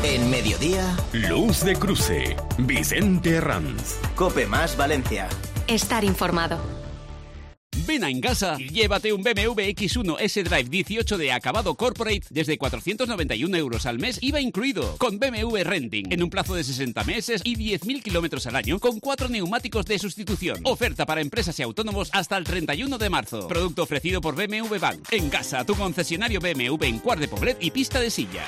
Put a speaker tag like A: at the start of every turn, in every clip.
A: En Mediodía,
B: Luz de Cruce, Vicente Herranz.
A: COPE más Valencia.
C: Estar informado.
D: Ven a Engasa y llévate un BMW X1 S-Drive 18 de acabado corporate desde 491 euros al mes, IVA incluido, con BMW Renting, en un plazo de 60 meses y 10.000 kilómetros al año, con 4 neumáticos de sustitución. Oferta para empresas y autónomos hasta el 31 de marzo. Producto ofrecido por BMW Bank. Engasa, tu concesionario BMW en Quart de Poblet y Pista de Silla.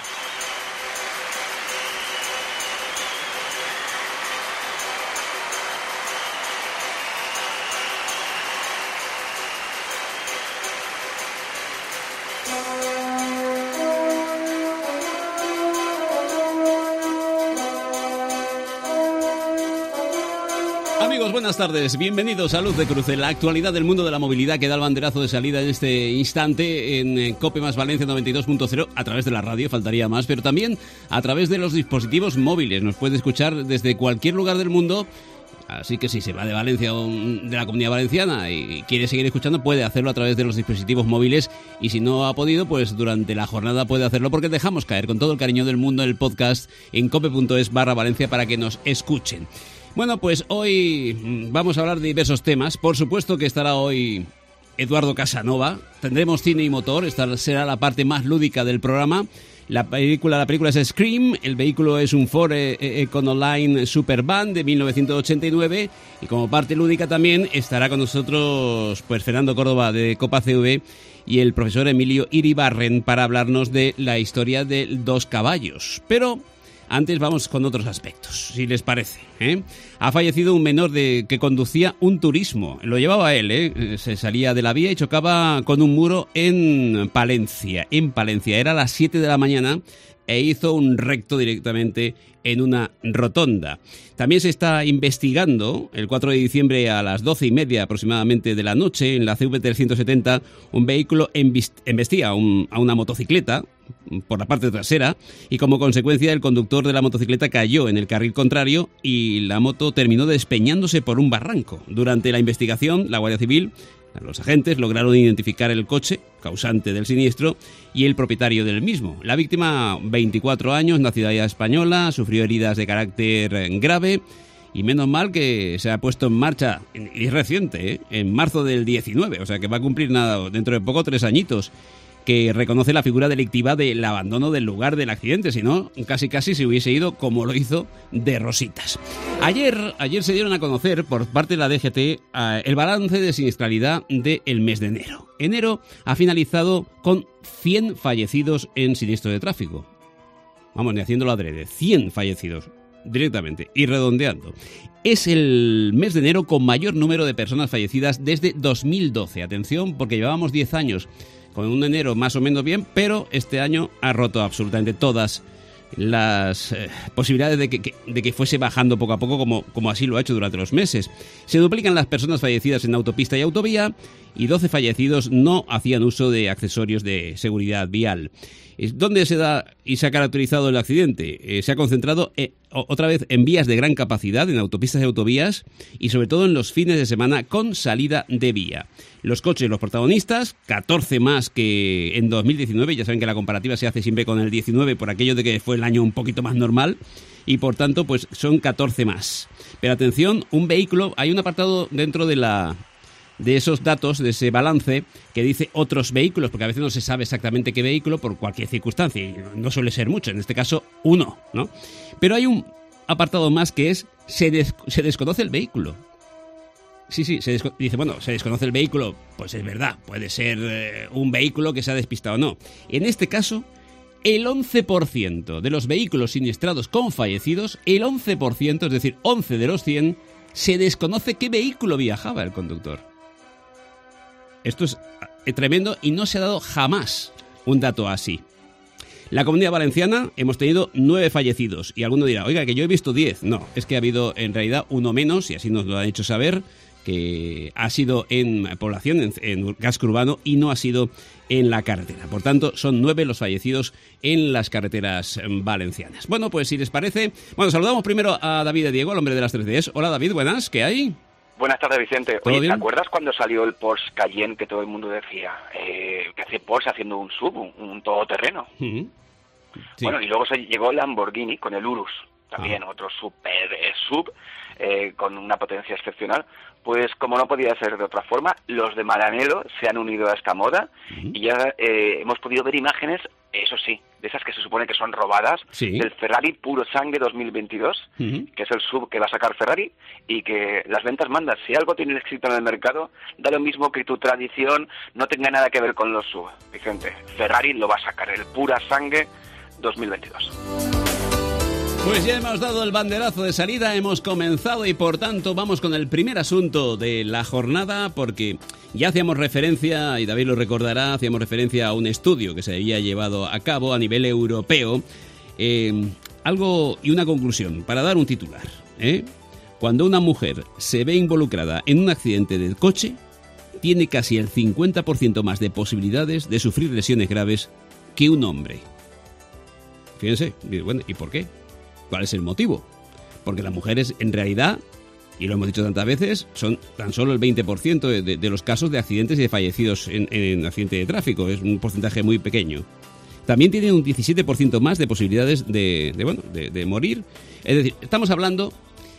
D: Amigos, buenas tardes. Bienvenidos a Luz de Cruce, la actualidad del mundo de la movilidad que da el banderazo de salida en este instante en COPE más Valencia 92.0 a través de la radio, faltaría más, pero también a través de los dispositivos móviles. Nos puede escuchar desde cualquier lugar del mundo. Así que si se va de Valencia o de la Comunidad Valenciana y quiere seguir escuchando, puede hacerlo a través de los dispositivos móviles. Y si no ha podido, pues durante la jornada puede hacerlo, porque dejamos caer con todo el cariño del mundo el podcast en cope.es/Valencia para que nos escuchen. Bueno, pues hoy vamos a hablar de diversos temas. Por supuesto que estará hoy Eduardo Casanova. Tendremos cine y motor. Esta será la parte más lúdica del programa. La película es Scream, el vehículo es un Ford Econoline Supervan de 1989 y como parte lúdica también estará con nosotros pues Fernando Córdoba de Copa CV y el profesor Emilio Iribarren para hablarnos de la historia de Dos Caballos. Pero antes vamos con otros aspectos, si les parece, ¿eh? Ha fallecido un menor que conducía un turismo. Lo llevaba él, se salía de la vía y chocaba con un muro en Palencia. Era a las 7 de la mañana e hizo un recto directamente en una rotonda. También se está investigando, el 4 de diciembre a las 12:30 aproximadamente de la noche, en la CV370, un vehículo embestía a una motocicleta por la parte trasera y como consecuencia el conductor de la motocicleta cayó en el carril contrario y la moto terminó despeñándose por un barranco. Durante la investigación, la Guardia Civil, los agentes lograron identificar el coche causante del siniestro y el propietario del mismo. La víctima, 24 años, nacionalidad española, sufrió heridas de carácter grave y menos mal que se ha puesto en marcha, y es reciente, en marzo del 19, o sea que va a cumplir nada, dentro de poco 3 añitos, que reconoce la figura delictiva del abandono del lugar del accidente, si no, casi se hubiese ido como lo hizo de rositas. Ayer se dieron a conocer por parte de la DGT el balance de siniestralidad del mes de enero. Enero ha finalizado con 100 fallecidos en siniestro de tráfico. Vamos, ni haciéndolo adrede, 100 fallecidos directamente y redondeando. Es el mes de enero con mayor número de personas fallecidas desde 2012. Atención, porque llevábamos 10 años con un enero más o menos bien, pero este año ha roto absolutamente todas las posibilidades de que fuese bajando poco a poco como así lo ha hecho durante los meses. Se duplican las personas fallecidas en autopista y autovía y 12 fallecidos no hacían uso de accesorios de seguridad vial. ¿Dónde se da y se ha caracterizado el accidente? Se ha concentrado otra vez en vías de gran capacidad, en autopistas y autovías, y sobre todo en los fines de semana con salida de vía. Los coches, los protagonistas, 14 más que en 2019, ya saben que la comparativa se hace siempre con el 19 por aquello de que fue el año un poquito más normal, y por tanto pues son 14 más. Pero atención, un vehículo, hay un apartado dentro de esos datos, de ese balance, que dice otros vehículos, porque a veces no se sabe exactamente qué vehículo por cualquier circunstancia, y no suele ser mucho, en este caso uno, ¿no? Pero hay un apartado más que es, se desconoce el vehículo. Sí, dice, bueno, se desconoce el vehículo, pues es verdad, puede ser un vehículo que se ha despistado o no. En este caso, el 11% de los vehículos siniestrados con fallecidos, el 11%, es decir, 11 de los 100, se desconoce qué vehículo viajaba el conductor. Esto es tremendo y no se ha dado jamás un dato así. La Comunidad Valenciana hemos tenido 9 fallecidos y alguno dirá, oiga, que yo he visto 10. No, es que ha habido en realidad uno menos y así nos lo han hecho saber, que ha sido en población, en casco urbano y no ha sido en la carretera. Por tanto, son 9 los fallecidos en las carreteras valencianas. Bueno, pues si les parece, saludamos primero a David de Diego, el hombre de las 3Ds. Hola David, buenas, ¿qué hay?
E: Buenas tardes, Vicente. Oye, ¿te acuerdas cuando salió el Porsche Cayenne que todo el mundo decía que hace Porsche haciendo un SUV, un todoterreno?
D: Uh-huh. Sí.
E: Bueno, y luego se llegó Lamborghini con el Urus, también otro super sub, con una potencia excepcional. Pues como no podía ser de otra forma, los de Maranello se han unido a esta moda y ya hemos podido ver imágenes, eso sí, de esas que se supone que son robadas, del Ferrari Puro Sangue 2022, que es el sub que va a sacar Ferrari, y que las ventas mandan. Si algo tiene éxito en el mercado, da lo mismo que tu tradición no tenga nada que ver con los sub. Vicente, Ferrari lo va a sacar, el Pura Sangue 2022.
D: Pues ya hemos dado el banderazo de salida, hemos comenzado y por tanto vamos con el primer asunto de la jornada, porque ya hacíamos referencia, y David lo recordará, hacíamos referencia a un estudio que se había llevado a cabo a nivel europeo, algo y una conclusión, para dar un titular. Cuando una mujer se ve involucrada en un accidente del coche, tiene casi el 50% más de posibilidades de sufrir lesiones graves que un hombre. Fíjense, bueno, ¿y por qué? ¿Cuál es el motivo? Porque las mujeres, en realidad, y lo hemos dicho tantas veces, son tan solo el 20% de los casos de accidentes y de fallecidos en accidente de tráfico. Es un porcentaje muy pequeño. También tienen un 17% más de posibilidades de morir. Es decir, estamos hablando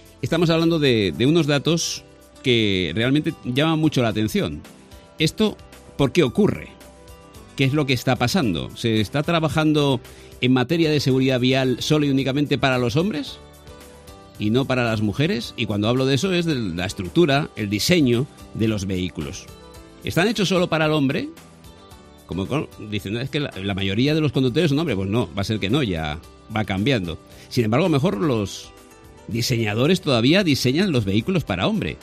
D: de unos datos que realmente llaman mucho la atención. ¿Esto por qué ocurre? ¿Qué es lo que está pasando? ¿Se está trabajando en materia de seguridad vial solo y únicamente para los hombres y no para las mujeres? Y cuando hablo de eso es de la estructura, el diseño de los vehículos. ¿Están hechos solo para el hombre? Como dicen, es que la mayoría de los conductores son hombres. Pues no, va a ser que no, ya va cambiando. Sin embargo, a lo mejor los diseñadores todavía diseñan los vehículos para hombre.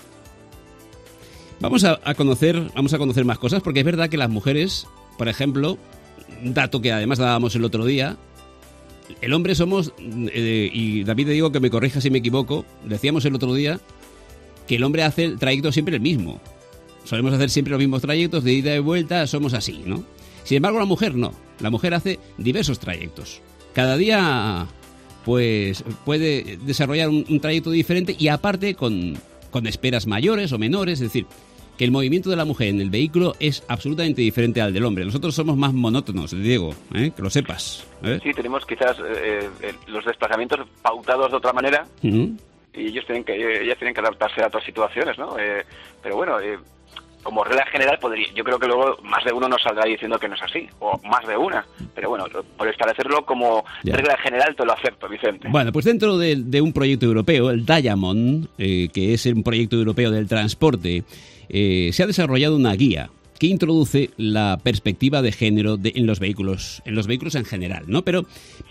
D: Vamos a conocer más cosas, porque es verdad que las mujeres, por ejemplo, un dato que además dábamos el otro día, el hombre somos, y David, te digo que me corrija si me equivoco, decíamos el otro día que el hombre hace el trayecto siempre el mismo. Solemos hacer siempre los mismos trayectos, de ida y vuelta, somos así, ¿no? Sin embargo, la mujer no. La mujer hace diversos trayectos. Cada día, pues, puede desarrollar un trayecto diferente y aparte con esperas mayores o menores, es decir, que el movimiento de la mujer en el vehículo es absolutamente diferente al del hombre. Nosotros somos más monótonos, Diego, que lo sepas.
E: Sí, tenemos quizás los desplazamientos pautados de otra manera y ellas tienen que adaptarse a otras situaciones, ¿no? Pero bueno, como regla general, yo creo que luego más de uno nos saldrá diciendo que no es así, o más de una. Pero bueno, por establecerlo como regla general te lo acepto, Vicente.
D: Bueno, pues dentro de un proyecto europeo, el Diamond, que es un proyecto europeo del transporte, se ha desarrollado una guía que introduce la perspectiva de género en los vehículos en general, ¿no? Pero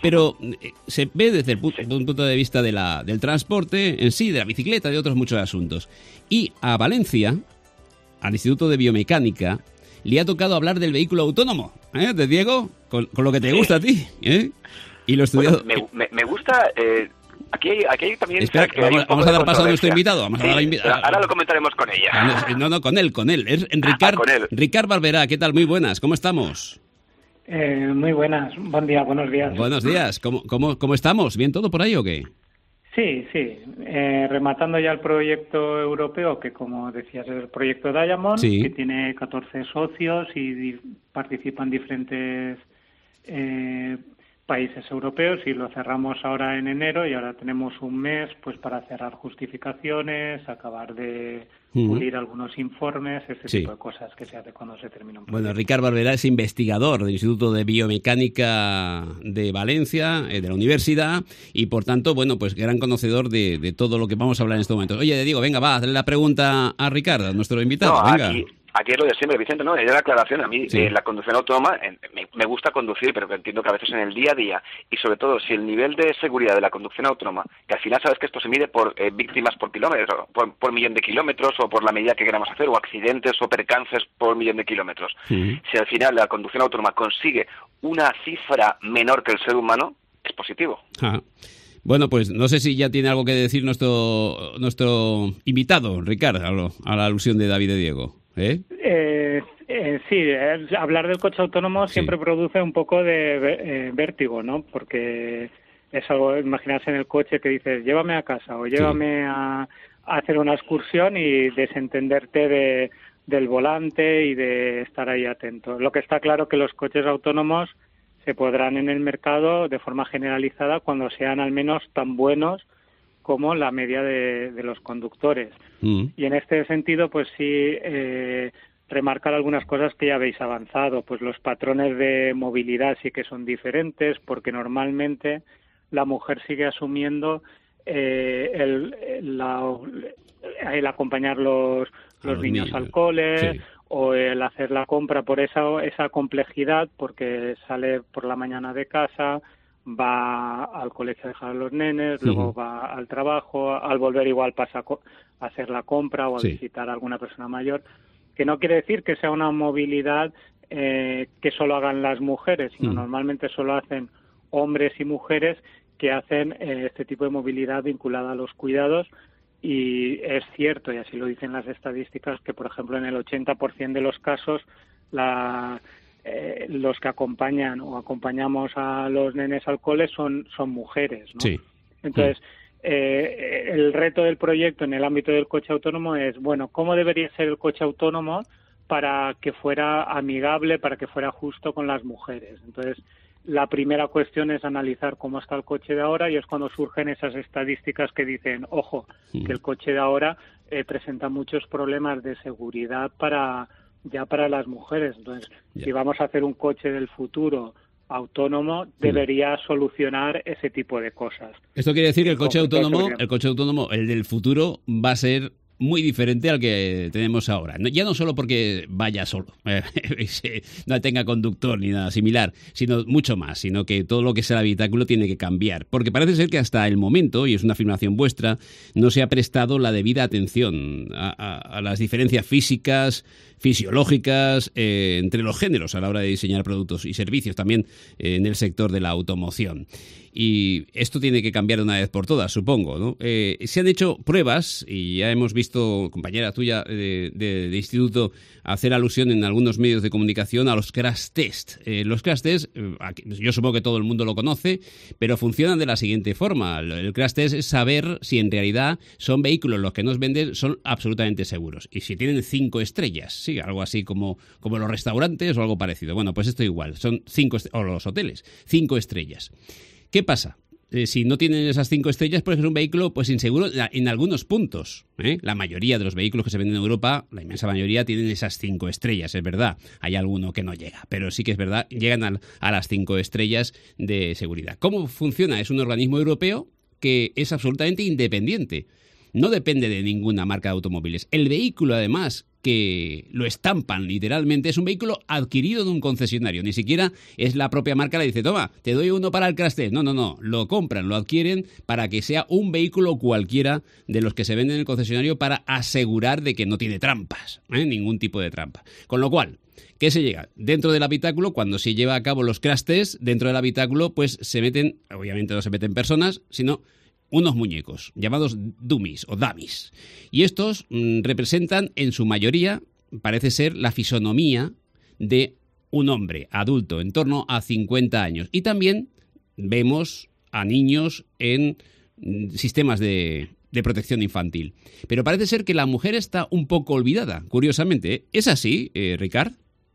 D: se ve desde un punto de vista del transporte en sí, de la bicicleta, de otros muchos asuntos. Y a Valencia, al Instituto de Biomecánica, le ha tocado hablar del vehículo autónomo, de Diego, con lo que te gusta a ti, Y lo he estudiado.
E: Bueno, me gusta. Aquí hay también...
D: Espera, vamos a dar paso a nuestro invitado.
E: Ahora lo comentaremos con ella.
D: No, con él. Es Ricard Barberá. ¿Qué tal? Muy buenas. ¿Cómo estamos?
C: Muy buenas. Buen día, buenos días.
D: Buenos días. ¿Cómo estamos? ¿Bien todo por ahí o qué?
C: Sí. Rematando ya el proyecto europeo, que como decías es el proyecto Diamond, que tiene 14 socios y participan diferentes países europeos, y lo cerramos ahora en enero, y ahora tenemos un mes pues para cerrar justificaciones, acabar de pulir algunos informes, tipo de cosas que se hace cuando se termina un proyecto.
D: Bueno, Ricard Barberá es investigador del Instituto de Biomecánica de Valencia, de la universidad, y por tanto, bueno, pues gran conocedor de todo lo que vamos a hablar en este momento. Oye, Diego, venga, va, hazle la pregunta a Ricard, a nuestro invitado.
E: No,
D: venga.
E: Aquí es lo de siempre, Vicente, ¿no? Es la aclaración. A mí la conducción autónoma me gusta conducir, pero que entiendo que a veces en el día a día, y sobre todo si el nivel de seguridad de la conducción autónoma, que al final sabes que esto se mide por víctimas por kilómetro, por millón de kilómetros, o por la medida que queramos hacer, o accidentes o percances por millón de kilómetros. Si al final la conducción autónoma consigue una cifra menor que el ser humano, es positivo.
D: Bueno, pues no sé si ya tiene algo que decir nuestro invitado, Ricard, a la alusión de David y Diego.
C: Sí, hablar del coche autónomo siempre produce un poco de vértigo, ¿no? Porque es algo, imaginarse en el coche que dices, llévame a casa o llévame a hacer una excursión, y desentenderte del volante y de estar ahí atento. Lo que está claro que los coches autónomos se podrán en el mercado de forma generalizada cuando sean al menos tan buenos como la media de los conductores. Y en este sentido, pues sí, remarcar algunas cosas que ya habéis avanzado. Pues los patrones de movilidad sí que son diferentes, porque normalmente la mujer sigue asumiendo el acompañar los niños al cole, sí, o el hacer la compra por esa complejidad, porque sale por la mañana de casa, va al colegio a dejar a los nenes, luego va al trabajo, al volver igual pasa a hacer la compra o a visitar a alguna persona mayor, que no quiere decir que sea una movilidad que solo hagan las mujeres, sino normalmente solo hacen hombres y mujeres que hacen este tipo de movilidad vinculada a los cuidados. Y es cierto, y así lo dicen las estadísticas, que por ejemplo en el 80% de los casos los que acompañan o acompañamos a los nenes al cole son mujeres, ¿no? Sí. Entonces, el reto del proyecto en el ámbito del coche autónomo es, bueno, ¿cómo debería ser el coche autónomo para que fuera amigable, para que fuera justo con las mujeres? Entonces, la primera cuestión es analizar cómo está el coche de ahora, y es cuando surgen esas estadísticas que dicen, ojo, que el coche de ahora presenta muchos problemas de seguridad para las mujeres. Entonces, si vamos a hacer un coche del futuro autónomo, debería solucionar ese tipo de cosas.
D: Esto quiere decir que el coche autónomo, el del futuro, va a ser muy diferente al que tenemos ahora. Ya no solo porque vaya solo, no tenga conductor ni nada similar, sino mucho más, sino que todo lo que sea el habitáculo tiene que cambiar. Porque parece ser que hasta el momento, y es una afirmación vuestra, no se ha prestado la debida atención a las diferencias físicas, fisiológicas entre los géneros a la hora de diseñar productos y servicios, también en el sector de la automoción. Y esto tiene que cambiar de una vez por todas, supongo, ¿no? Se han hecho pruebas, y ya hemos visto, compañera tuya de instituto, hacer alusión en algunos medios de comunicación a los crash test. Los crash test, yo supongo que todo el mundo lo conoce, pero funcionan de la siguiente forma. El crash test es saber si en realidad son vehículos los que nos venden, son absolutamente seguros. Y si tienen 5 estrellas, sí, algo así como los restaurantes o algo parecido. Bueno, pues esto igual, son 5 o los hoteles, 5 estrellas. ¿Qué pasa? Si no tienen esas 5 estrellas, puede ser un vehículo pues inseguro en algunos puntos. La mayoría de los vehículos que se venden en Europa, la inmensa mayoría, tienen esas 5 estrellas, es verdad. Hay alguno que no llega, pero sí que es verdad, llegan a las 5 estrellas de seguridad. ¿Cómo funciona? Es un organismo europeo que es absolutamente independiente. No depende de ninguna marca de automóviles. El vehículo, además, que lo estampan literalmente, es un vehículo adquirido en un concesionario. Ni siquiera es la propia marca, le dice, toma, te doy uno para el crash test. No. Lo compran, lo adquieren para que sea un vehículo cualquiera de los que se venden en el concesionario, para asegurar de que no tiene trampas, ningún tipo de trampa. Con lo cual, ¿qué se llega? Dentro del habitáculo, cuando se lleva a cabo los crash tests, dentro del habitáculo, pues se meten, obviamente no se meten personas, sino unos muñecos llamados dummies o dummies. Y estos representan en su mayoría, parece ser, la fisonomía de un hombre adulto, en torno a 50 años. Y también vemos a niños en sistemas de protección infantil. Pero parece ser que la mujer está un poco olvidada, curiosamente. ¿Es así, Ricard?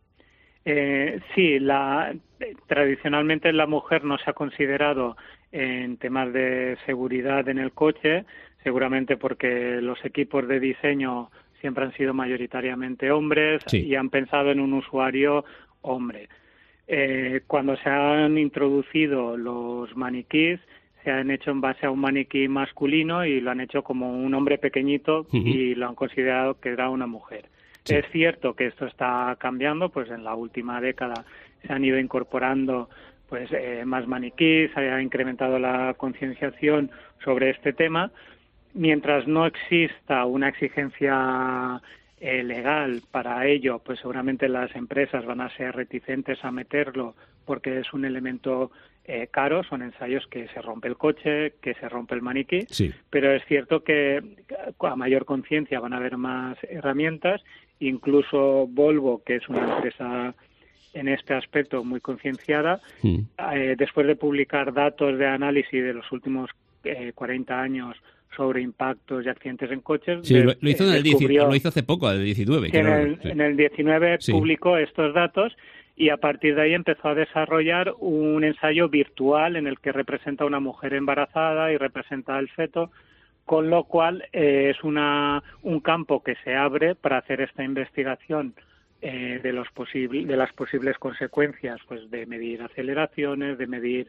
C: Sí, tradicionalmente la mujer no se ha considerado en temas de seguridad en el coche, seguramente porque los equipos de diseño siempre han sido mayoritariamente hombres, sí, y han pensado en un usuario hombre. Cuando se han introducido los maniquís, se han hecho en base a un maniquí masculino y lo han hecho como un hombre pequeñito, y lo han considerado que era una mujer. Sí. Es cierto que esto está cambiando, pues en la última década se han ido incorporando pues más maniquís, se ha incrementado la concienciación sobre este tema. Mientras no exista una exigencia legal para ello, pues seguramente las empresas van a ser reticentes a meterlo, porque es un elemento caro, son ensayos que se rompe el coche, que se rompe el maniquí, sí, pero es cierto que a mayor conciencia van a haber más herramientas. Incluso Volvo, que es una empresa en este aspecto muy concienciada, después de publicar datos de análisis de los últimos 40 años sobre impactos y accidentes en coches.
D: Sí, lo hizo en el 19, lo hizo hace poco, el 19.
C: En el 19 sí, publicó estos datos, y a partir de ahí empezó a desarrollar un ensayo virtual en el que representa a una mujer embarazada y representa al feto, con lo cual es un campo que se abre para hacer esta investigación de las posibles consecuencias, pues de medir aceleraciones, de medir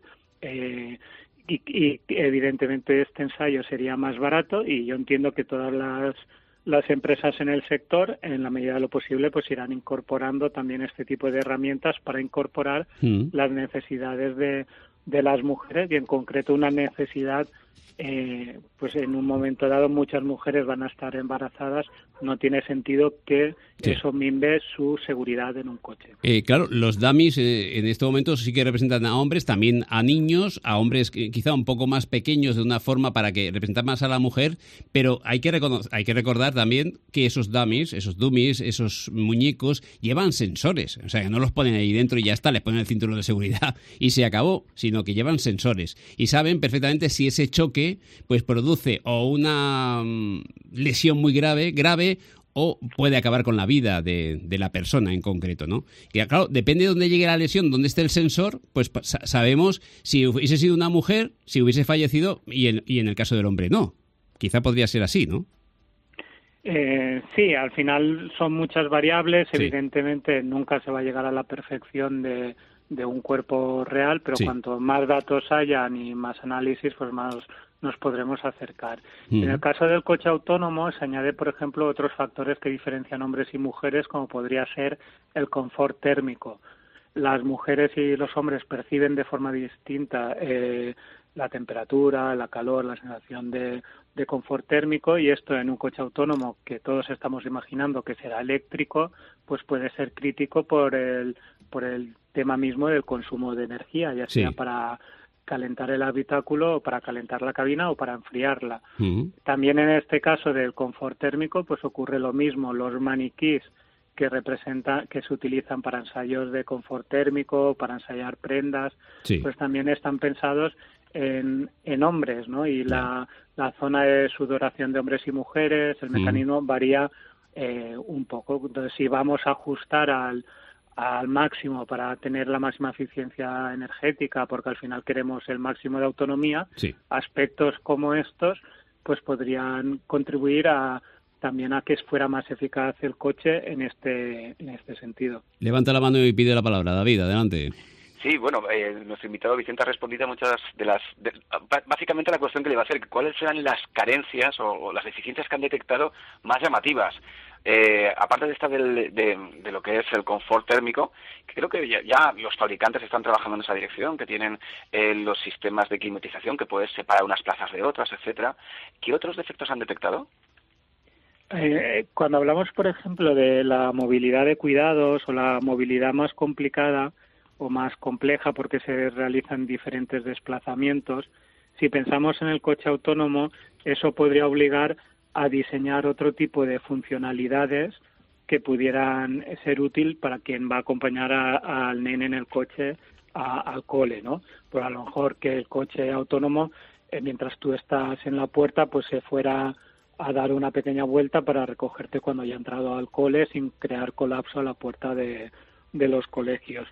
C: y evidentemente este ensayo sería más barato, y yo entiendo que todas las empresas en el sector, en la medida de lo posible, pues irán incorporando también este tipo de herramientas para incorporar las necesidades de las mujeres, y en concreto una necesidad, pues en un momento dado muchas mujeres van a estar embarazadas, no tiene sentido que eso minve su seguridad en un coche.
D: Claro, los dummies en este momento sí que representan a hombres, también a niños, a hombres quizá un poco más pequeños de una forma para que representan más a la mujer, pero hay que recordar también que esos dummies, esos muñecos llevan sensores, o sea, que no los ponen ahí dentro y ya está, les ponen el cinturón de seguridad y se acabó, sino que llevan sensores y saben perfectamente si ese choque pues produce o una lesión muy grave o puede acabar con la vida de la persona en concreto, ¿no? Y claro, depende de dónde llegue la lesión, dónde esté el sensor, pues sabemos si hubiese sido una mujer, si hubiese fallecido, y en el caso del hombre no. Quizá podría ser así, ¿no?
C: Sí, al final son muchas variables, evidentemente nunca se va a llegar a la perfección de un cuerpo real, pero cuanto más datos hayan y más análisis, pues más nos podremos acercar. En el caso del coche autónomo se añade, por ejemplo, otros factores que diferencian hombres y mujeres, como podría ser el confort térmico. Las mujeres y los hombres perciben de forma distinta la temperatura, la calor, la sensación de confort térmico, y esto en un coche autónomo que todos estamos imaginando que será eléctrico, pues puede ser crítico por el tema mismo del consumo de energía, ya sea para calentar el habitáculo o para calentar la cabina o para enfriarla. También en este caso del confort térmico pues ocurre lo mismo. Los maniquís que se utilizan para ensayos de confort térmico, para ensayar prendas, pues también están pensados en hombres, ¿no? Y la zona de sudoración de hombres y mujeres, el mecanismo varía un poco. Entonces, si vamos a ajustar al máximo para tener la máxima eficiencia energética, porque al final queremos el máximo de autonomía, aspectos como estos pues podrían contribuir también a que fuera más eficaz el coche en este sentido.
D: Levanta la mano y pide la palabra. David, adelante.
E: Sí, bueno, nuestro invitado Vicente ha respondido a muchas básicamente la cuestión que le iba a hacer, cuáles eran las carencias o las deficiencias que han detectado más llamativas. Aparte de esta de lo que es el confort térmico, creo que ya los fabricantes están trabajando en esa dirección, que tienen los sistemas de climatización que puedes separar unas plazas de otras, etcétera. ¿Qué otros defectos han detectado?
C: Cuando hablamos, por ejemplo, de la movilidad de cuidados o la movilidad más complicada o más compleja porque se realizan diferentes desplazamientos, si pensamos en el coche autónomo, eso podría obligar a diseñar otro tipo de funcionalidades que pudieran ser útil para quien va a acompañar al nene en el coche al cole, ¿no? Pues a lo mejor que el coche autónomo, mientras tú estás en la puerta, pues se fuera a dar una pequeña vuelta para recogerte cuando haya entrado al cole sin crear colapso a la puerta de los colegios.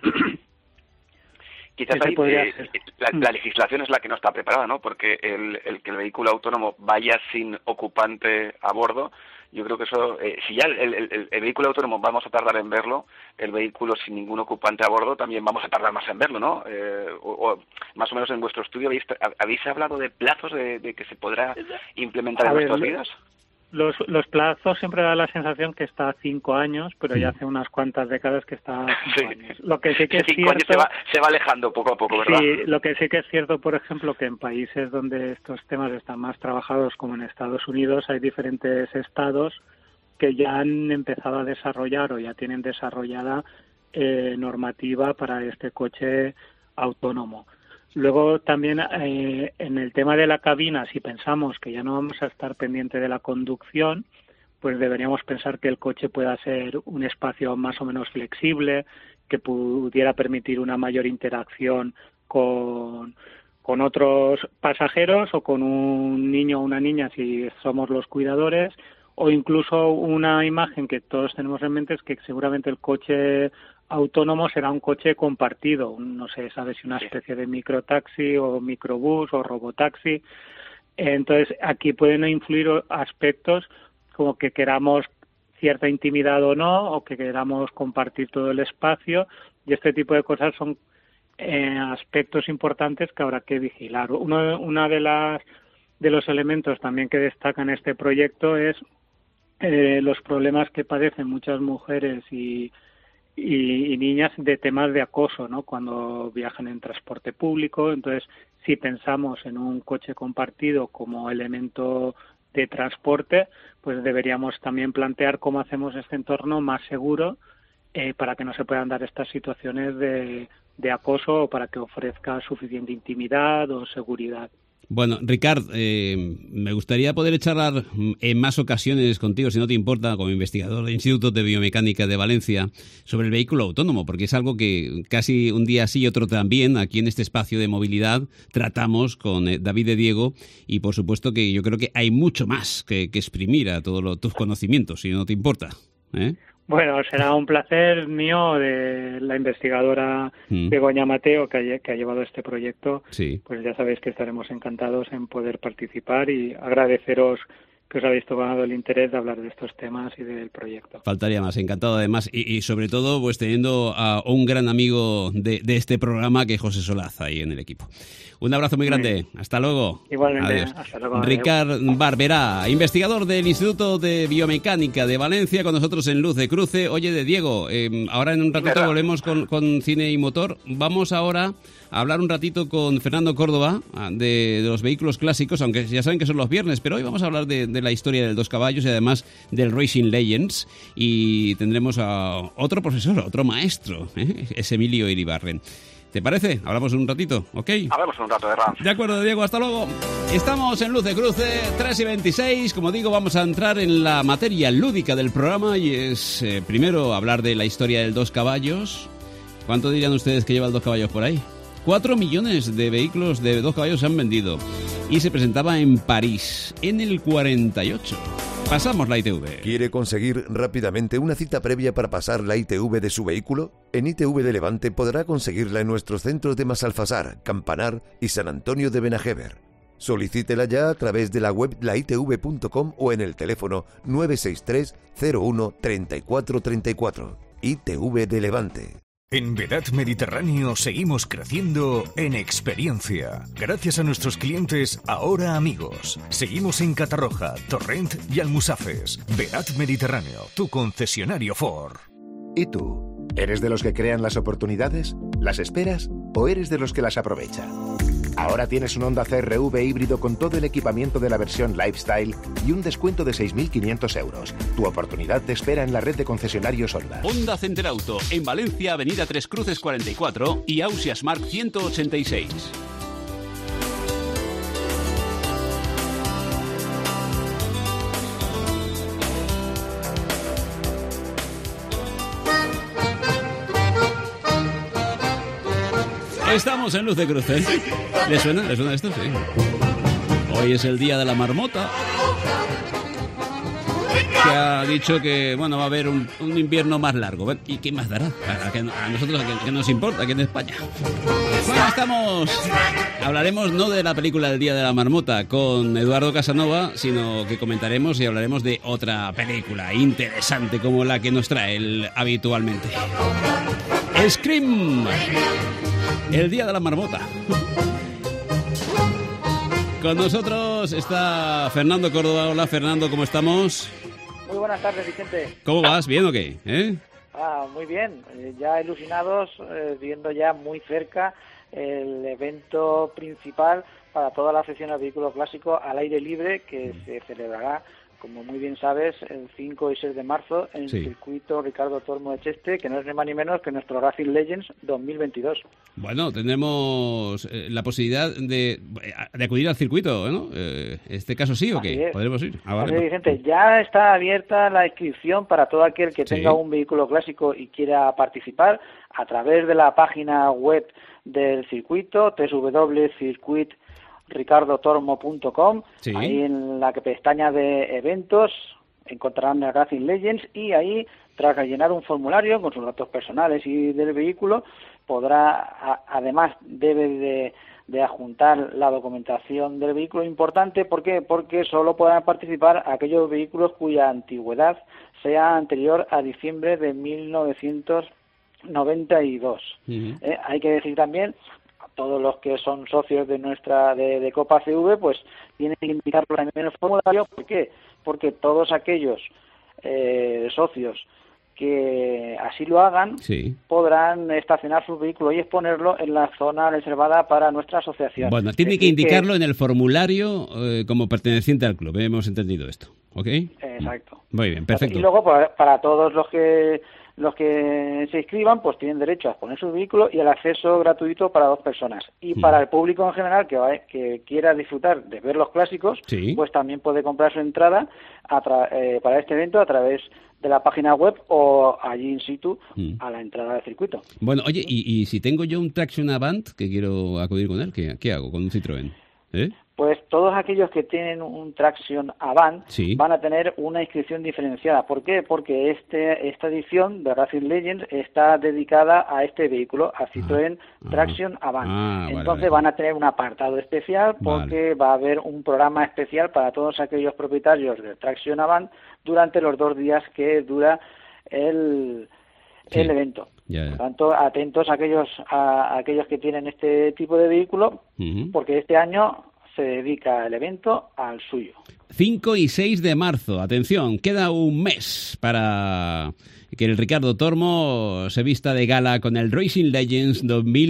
E: Quizás ahí la legislación es la que no está preparada, ¿no? Porque el que el vehículo autónomo vaya sin ocupante a bordo, yo creo que eso, si ya el vehículo autónomo vamos a tardar en verlo, el vehículo sin ningún ocupante a bordo también vamos a tardar más en verlo, ¿no? O más o menos en vuestro estudio habéis hablado de plazos de que se podrá implementar en nuestras vidas.
C: Los plazos siempre da la sensación que está a 5 años, pero ya hace unas cuantas décadas que está a 5 años. Lo que sí que es
E: 5 años se va alejando poco a poco, ¿verdad?
C: Sí, lo que sí que es cierto, por ejemplo, que en países donde estos temas están más trabajados, como en Estados Unidos, hay diferentes estados que ya han empezado a desarrollar o ya tienen desarrollada normativa para este coche autónomo. Luego también en el tema de la cabina, si pensamos que ya no vamos a estar pendiente de la conducción, pues deberíamos pensar que el coche pueda ser un espacio más o menos flexible, que pudiera permitir una mayor interacción con otros pasajeros o con un niño o una niña si somos los cuidadores, o incluso una imagen que todos tenemos en mente es que seguramente el coche autónomo será un coche compartido, no se sabe si una especie de microtaxi o microbús o robotaxi. Entonces aquí pueden influir aspectos como que queramos cierta intimidad o no, o que queramos compartir todo el espacio, y este tipo de cosas son aspectos importantes que habrá que vigilar. Una de los elementos también que destaca en este proyecto es los problemas que padecen muchas mujeres y niñas de temas de acoso, ¿no? Cuando viajan en transporte público. Entonces, si pensamos en un coche compartido como elemento de transporte, pues deberíamos también plantear cómo hacemos este entorno más seguro para que no se puedan dar estas situaciones de acoso, o para que ofrezca suficiente intimidad o seguridad.
D: Bueno, Ricard, me gustaría poder charlar en más ocasiones contigo, si no te importa, como investigador del Instituto de Biomecánica de Valencia, sobre el vehículo autónomo, porque es algo que casi un día sí y otro también, aquí en este espacio de movilidad, tratamos con David de Diego, y por supuesto que yo creo que hay mucho más que exprimir a todos tus conocimientos, si no te importa, ¿eh?
C: Bueno, será un placer mío, de la investigadora Begoña Mateo, que ha llevado este proyecto.
D: Sí.
C: Pues ya sabéis que estaremos encantados en poder participar, y agradeceros que os habéis tomado el interés de hablar de estos temas y del proyecto.
D: Faltaría más, encantado además, y sobre todo pues teniendo a un gran amigo de este programa, que es José Solaz, ahí en el equipo. Un abrazo muy grande, hasta luego.
C: Igualmente,
D: adiós.
C: Hasta luego.
D: Ricard Barberá, investigador del Instituto de Biomecánica de Valencia, con nosotros en Luz de Cruce. Oye, de Diego, ahora en un ratito volvemos con Cine y Motor. Vamos ahora a hablar un ratito con Fernando Córdoba de los vehículos clásicos, aunque ya saben que son los viernes, pero hoy vamos a hablar de la historia del 2 caballos y además del Racing Legends, y tendremos a otro profesor, otro maestro, es Emilio Iribarren. ¿Te parece? Hablamos un ratito, ¿ok?
E: Hablamos un rato de Rams.
D: De acuerdo, Diego, hasta luego. Estamos en Luz de Cruce, 3:26. Como digo, vamos a entrar en la materia lúdica del programa, y es primero hablar de la historia del 2 caballos. ¿Cuánto dirían ustedes que lleva el 2 caballos por ahí? 4 millones de vehículos de 2 caballos se han vendido, y se presentaba en París en el 48. Pasamos la ITV.
F: ¿Quiere conseguir rápidamente una cita previa para pasar la ITV de su vehículo? En ITV de Levante podrá conseguirla en nuestros centros de Masalfasar, Campanar y San Antonio de Benajever. Solicítela ya a través de la web laitv.com o en el teléfono 963 01 34 34. ITV de Levante.
G: En Vedat Mediterráneo seguimos creciendo en experiencia. Gracias a nuestros clientes, ahora amigos. Seguimos en Catarroja, Torrent y Almusafes. Vedat Mediterráneo, tu concesionario Ford.
H: ¿Y tú? ¿Eres de los que crean las oportunidades? ¿Las esperas? ¿O eres de los que las aprovecha? Ahora tienes un Honda CR-V híbrido con todo el equipamiento de la versión Lifestyle y un descuento de 6.500 euros. Tu oportunidad te espera en la red de concesionarios Honda.
D: Honda Center Auto, en Valencia, Avenida Tres Cruces 44 y Ausias Mark 186. Estamos en Luz de Cruce. ¿Le suena? ¿Le suena esto? Sí. Hoy es el día de la marmota, que ha dicho que bueno, va a haber un invierno más largo. ¿Y qué más dará? A nosotros, ¿qué nos importa aquí en España? Bueno, hablaremos no de la película del Día de la Marmota con Eduardo Casanova, sino que comentaremos y hablaremos de otra película interesante como la que nos trae él habitualmente. Scream, el Día de la Marmota. Con nosotros está Fernando Córdoba. Hola, Fernando, ¿cómo estamos?
I: Muy buenas tardes, Vicente.
D: ¿Cómo vas? ¿Bien o qué?
I: Muy bien. Ya ilusionados, viendo ya muy cerca el evento principal para toda la afición al vehículo clásico al aire libre, que se celebrará, como muy bien sabes, el 5 y 6 de marzo en el circuito Ricardo Tormo de Cheste, que no es ni más ni menos que nuestro Racing Legends 2022.
D: Bueno, tendremos la posibilidad de acudir al circuito, ¿no? ¿Este caso sí o qué? ¿Podremos ir?
I: Vale. Vicente, ya está abierta la inscripción para todo aquel que tenga un vehículo clásico y quiera participar a través de la página web del circuito, www.circuitricardotormo.com. Ahí en la pestaña de eventos encontrarán el Racing Legends y ahí, tras rellenar un formulario con sus datos personales y del vehículo, podrá, además debe de adjuntar la documentación del vehículo. Importante, ¿por qué? Porque solo podrán participar aquellos vehículos cuya antigüedad sea anterior a diciembre de 1992. Hay que decir también, a todos los que son socios de nuestra de Copa CV, pues tienen que indicarlo también en el formulario. ¿Por qué? Porque todos aquellos socios que así lo hagan, podrán estacionar sus vehículos y exponerlo en la zona reservada para nuestra asociación.
D: Bueno, tiene que indicarlo en el formulario como perteneciente al club. Hemos entendido esto, ¿ok?
I: Exacto.
D: Muy bien, perfecto.
I: Y luego, para todos los que se inscriban, pues tienen derecho a exponer sus vehículos y el acceso gratuito para 2 personas. Y para el público en general que quiera disfrutar de ver los clásicos, pues también puede comprar su entrada para este evento a través de la página web o allí in situ a la entrada del circuito.
D: Bueno, oye, y si tengo yo un Traction Avant que quiero acudir con él, ¿qué hago con un Citroën?
I: Pues todos aquellos que tienen un Traction Avant van a tener una inscripción diferenciada. ¿Por qué? Porque esta edición de Racing Legends está dedicada a este vehículo, a Citroën Traction Avant. Entonces van a tener un apartado especial porque va a haber un programa especial para todos aquellos propietarios del Traction Avant durante los 2 días que dura el evento. Por tanto, atentos a aquellos que tienen este tipo de vehículo, porque este año se dedica el evento al suyo.
D: 5 y 6 de marzo, atención, queda un mes para que el Ricardo Tormo se vista de gala con el Racing Legends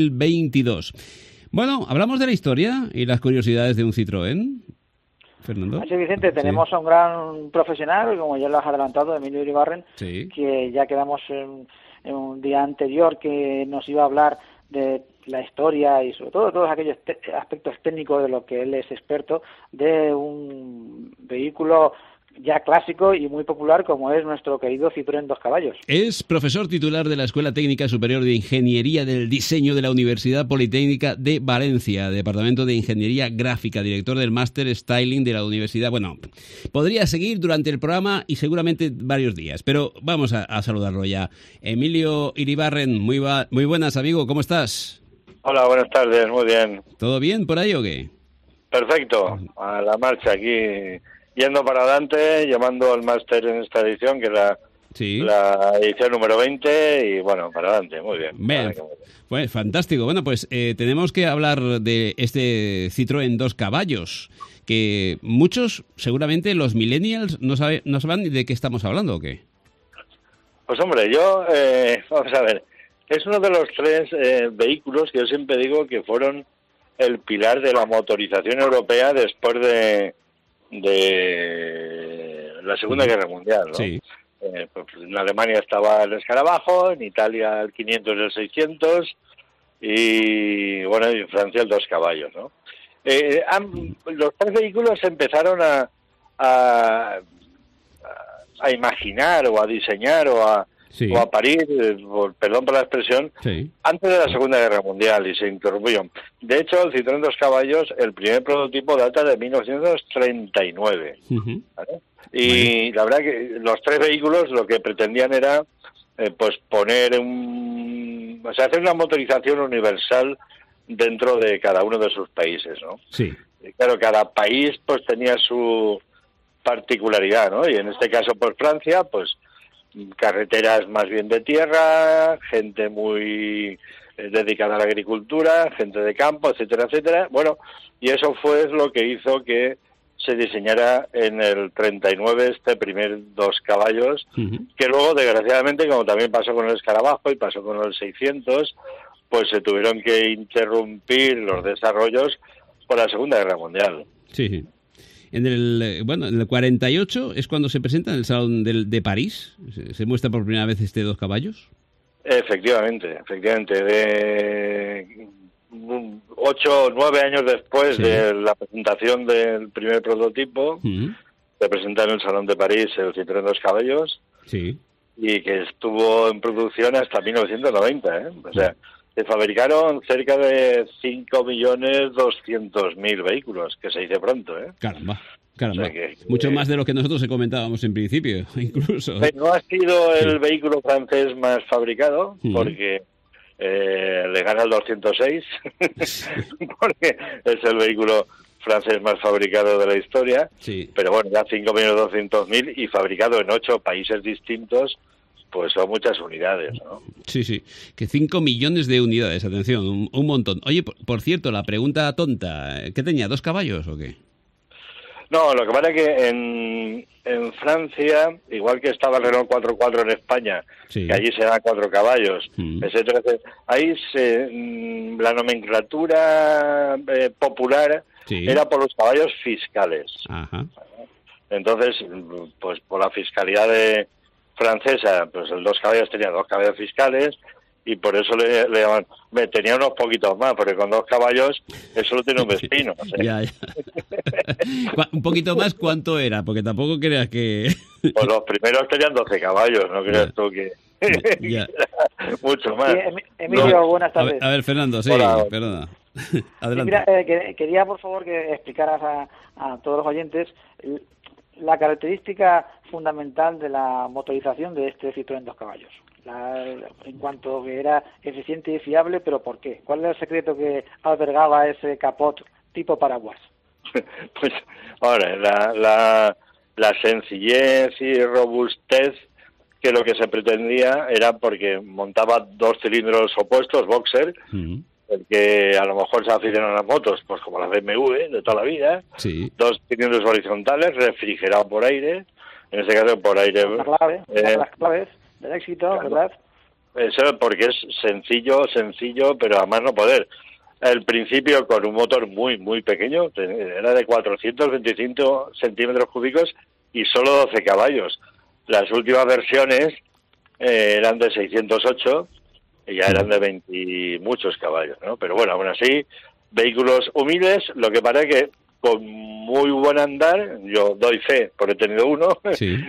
D: 2022. Bueno, ¿hablamos de la historia y las curiosidades de un Citroën, Fernando?
I: Así, Vicente, tenemos a un gran profesional, como ya lo has adelantado, Emilio Iribarren, que ya quedamos en un día anterior que nos iba a hablar de la historia y sobre todo todos aquellos aspectos técnicos de lo que él es experto de un vehículo ya clásico y muy popular como es nuestro querido Citroën 2 caballos.
D: Es profesor titular de la Escuela Técnica Superior de Ingeniería del Diseño de la Universidad Politécnica de Valencia, Departamento de Ingeniería Gráfica, director del Máster Styling de la Universidad. Bueno, podría seguir durante el programa y seguramente varios días, pero vamos a saludarlo ya. Emilio Iribarren, muy buenas, amigo, ¿cómo estás?
J: Hola, buenas tardes, muy bien.
D: ¿Todo bien por ahí o qué?
J: Perfecto, a la marcha aquí, yendo para adelante, llamando al máster en esta edición, que es la edición número 20, y bueno, para adelante, muy bien.
D: Pues fantástico. Bueno, pues tenemos que hablar de este Citroën 2 caballos, que muchos, seguramente los millennials, no saben ni de qué estamos hablando, ¿o qué?
J: Pues hombre, vamos a ver, es uno de los 3 vehículos que yo siempre digo que fueron el pilar de la motorización europea después de la Segunda Guerra Mundial, ¿no? Pues en Alemania estaba el escarabajo, en Italia el 500 y el 600 y bueno, y en Francia el 2 caballos, ¿no? Los 3 vehículos empezaron a imaginar o a diseñar o a parir, perdón por la expresión, antes de la Segunda Guerra Mundial, y se interrumpió. De hecho, el Citroën 2 caballos, el primer prototipo data de 1939. ¿Vale? Y la verdad que los 3 vehículos lo que pretendían era pues poner hacer una motorización universal dentro de cada uno de sus países, ¿no? Y claro, cada país pues tenía su particularidad, ¿no? Y en este caso, pues Francia, pues carreteras más bien de tierra, gente muy dedicada a la agricultura, gente de campo, etcétera, etcétera. Bueno, y eso fue lo que hizo que se diseñara en el 39 este primer 2 caballos, que luego, desgraciadamente, como también pasó con el escarabajo y pasó con el 600, pues se tuvieron que interrumpir los desarrollos por la Segunda Guerra Mundial.
D: En el 48 es cuando se presenta en el Salón de París. ¿Se muestra por primera vez este 2 caballos?
J: Efectivamente. De 8 o 9 años después de la presentación del primer prototipo, se presenta en el Salón de París el Citroën 2 caballos, y que estuvo en producción hasta 1990, ¿eh? O sea, se fabricaron cerca de 5.200.000 vehículos, que se dice pronto, ¿eh?
D: Caramba. O sea mucho más de lo que nosotros comentábamos en principio, incluso.
J: No ha sido el vehículo francés más fabricado, porque le gana el 206, porque es el vehículo francés más fabricado de la historia, pero bueno, ya 5.200.000 y fabricado en 8 países distintos, pues son muchas unidades, ¿no?
D: Sí, que 5 millones de unidades, atención, un montón. Oye, por cierto, la pregunta tonta, ¿qué tenía, 2 caballos o qué?
J: No, lo que pasa es que en Francia, igual que estaba el Renault 4x4 en España, que allí se dan 4 caballos, etcétera, ahí la nomenclatura popular era por los caballos fiscales. Ajá. Entonces, pues por la fiscalidad francesa, pues el 2 caballos tenía 2 caballos fiscales, y por eso le llaman, tenía unos poquitos más, porque con 2 caballos eso lo tiene un vecino. O sea.
D: Ya. Un poquito más, ¿cuánto era? Porque tampoco creas que...
J: Pues los primeros tenían 12 caballos, no creas tú que... mucho más.
I: Sí, Emilio, buenas tardes.
D: A ver, Fernando, sí,
J: hola.
D: Perdona. Adelante.
I: Mira, quería por favor que explicaras a todos los oyentes la característica fundamental de la motorización de este Citroën 2 caballos. En cuanto que era eficiente y fiable, pero ¿por qué? ¿Cuál era el secreto que albergaba ese capot tipo paraguas?
J: Pues ahora, la sencillez y robustez, que lo que se pretendía era porque montaba 2 cilindros opuestos, boxer, el que a lo mejor se aficionan a las motos, pues como las BMW de toda la vida, 2 cilindros horizontales, refrigerado por aire, en este caso por aire...
I: las claves del éxito, claro, ¿verdad?
J: Eso porque es sencillo, pero a más no poder. El principio con un motor muy, muy pequeño, era de 425 centímetros cúbicos y solo 12 caballos. Las últimas versiones eran de 608 y ya eran de 20 y muchos caballos, ¿no? Pero bueno, aún así, vehículos humildes, lo que pasa es que con muy buen andar, yo doy fe, porque he tenido uno,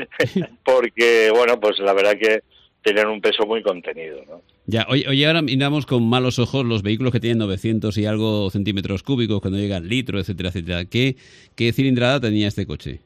J: porque, bueno, pues la verdad que tenían un peso muy contenido, ¿no?
D: Ya, hoy ahora miramos con malos ojos los vehículos que tienen 900 y algo centímetros cúbicos, cuando llegan litro, etcétera, etcétera. ¿Qué cilindrada tenía este coche?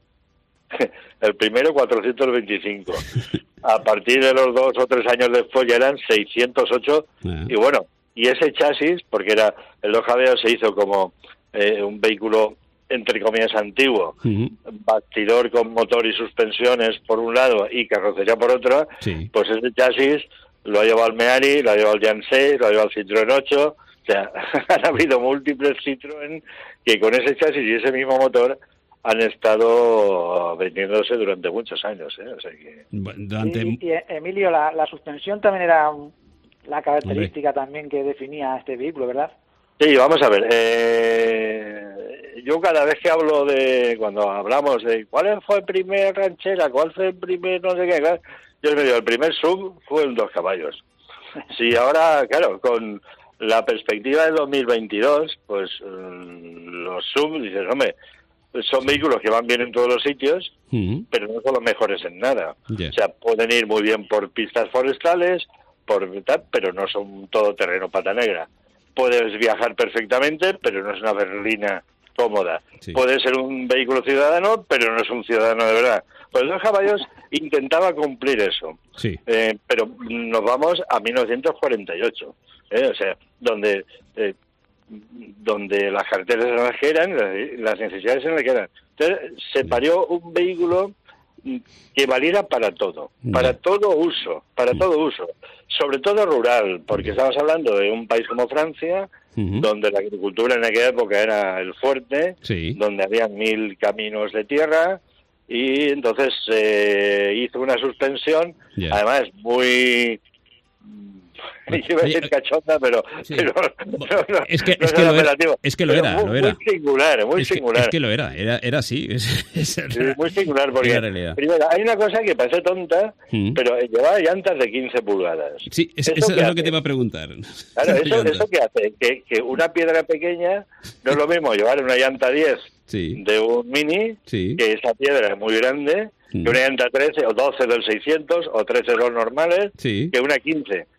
J: El primero 425. A partir de los 2 o 3 años después ya eran 608. Y bueno, y ese chasis, porque era el 2 caballos se hizo como un vehículo entre comillas antiguo, bastidor con motor y suspensiones por un lado y carrocería por otro, pues ese chasis lo ha llevado el Méhari, lo ha llevado el Jansé, lo ha llevado el Citroën 8, o sea, han habido múltiples Citroën que con ese chasis y ese mismo motor han estado vendiéndose durante muchos años, ¿eh? O sea que...
I: Y Emilio, la suspensión también era la característica también que definía este vehículo, ¿verdad?
J: Sí, vamos a ver. Yo cada vez que hablo cuando hablamos de cuál fue el primer ranchera, cuál fue el primer no sé qué, yo me digo, el primer sub fue el 2 caballos. Sí, ahora, claro, con la perspectiva de 2022, pues los sub, dices, hombre, son vehículos que van bien en todos los sitios, pero no son los mejores en nada. O sea, pueden ir muy bien por pistas forestales, pero no son todoterreno pata negra. Puedes viajar perfectamente, pero no es una berlina cómoda. Puede ser un vehículo ciudadano, pero no es un ciudadano de verdad. Pues el 2 caballos intentaba cumplir eso. Pero nos vamos a 1948, o sea, donde las carreteras eran las que eran, las necesidades eran las que eran. Entonces se parió un vehículo que valiera para todo uso, sobre todo rural, porque estamos hablando de un país como Francia, donde la agricultura en aquella época era el fuerte, donde había 1000 caminos de tierra, y entonces hizo una suspensión, además muy... Iba a decir cachonda, pero
D: es que lo era.
J: Muy singular, muy singular.
D: Es que lo era así.
J: Muy singular, porque primero, hay una cosa que parece tonta, pero llevaba llantas de 15 pulgadas.
D: Sí, eso es lo que te iba a preguntar.
J: Claro, eso que hace, que una piedra pequeña, no es lo mismo llevar una llanta 10 de un Mini, que esa piedra es muy grande, que una llanta 13 o 12 del 600 o 13 de los normales, que una 15.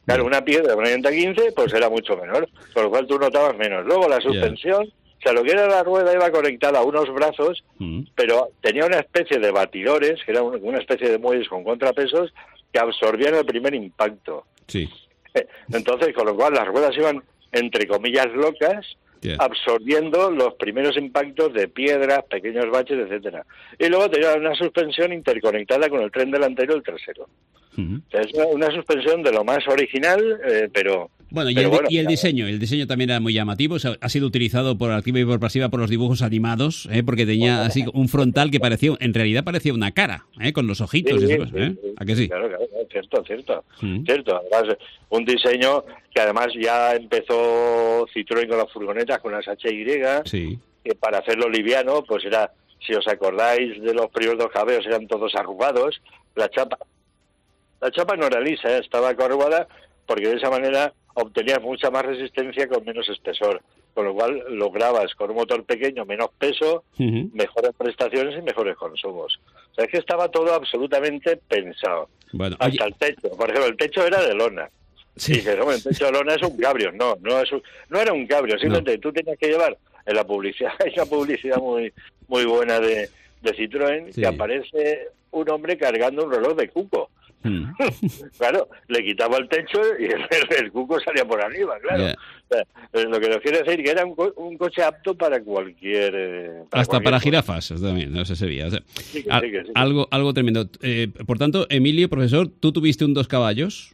J: Claro, una piedra de una llanta 15 pues era mucho menor, con lo cual tú notabas menos. Luego la suspensión, o sea, lo que era la rueda iba conectada a unos brazos, pero tenía una especie de batidores, que era una especie de muelles con contrapesos, que absorbían el primer impacto.
D: Sí.
J: Entonces, con lo cual las ruedas iban, entre comillas, locas, absorbiendo los primeros impactos de piedras, pequeños baches, etcétera. Y luego tenía una suspensión interconectada con el tren delantero y el trasero. O sea, es una suspensión de lo más original, pero...
D: Bueno, y el diseño también era muy llamativo. O sea, ha sido utilizado por activa y por pasiva por los dibujos animados, porque tenía así un frontal que en realidad parecía una cara, con los ojitos.
J: Sí,
D: ¿A que sí?
J: Claro, cierto. Además, un diseño que además ya empezó Citroën con las furgonetas, con las HY, que para hacerlo liviano, pues era, si os acordáis de los primeros 2 caballos, eran todos arrugados. La chapa no era lisa, estaba arrugada, porque de esa manera obtenías mucha más resistencia con menos espesor, con lo cual lograbas con un motor pequeño menos peso, mejores prestaciones y mejores consumos. O sea, es que estaba todo absolutamente pensado.
D: Bueno,
J: hasta el techo. Por ejemplo, el techo era de lona. Sí. Dices, hombre, el techo de lona es un cabrio. No era un cabrio, simplemente tú tenías que llevar en la publicidad, hay una publicidad muy buena de Citroën, que aparece un hombre cargando un reloj de cuco. Claro, le quitaba el techo y el cuco salía por arriba, claro. O sea, lo que nos quiere decir que era un coche apto para cualquier...
D: Hasta para jirafas también, no sé, se veía. O sea, sí. Algo tremendo. Por tanto, Emilio, profesor, tú tuviste un 2 caballos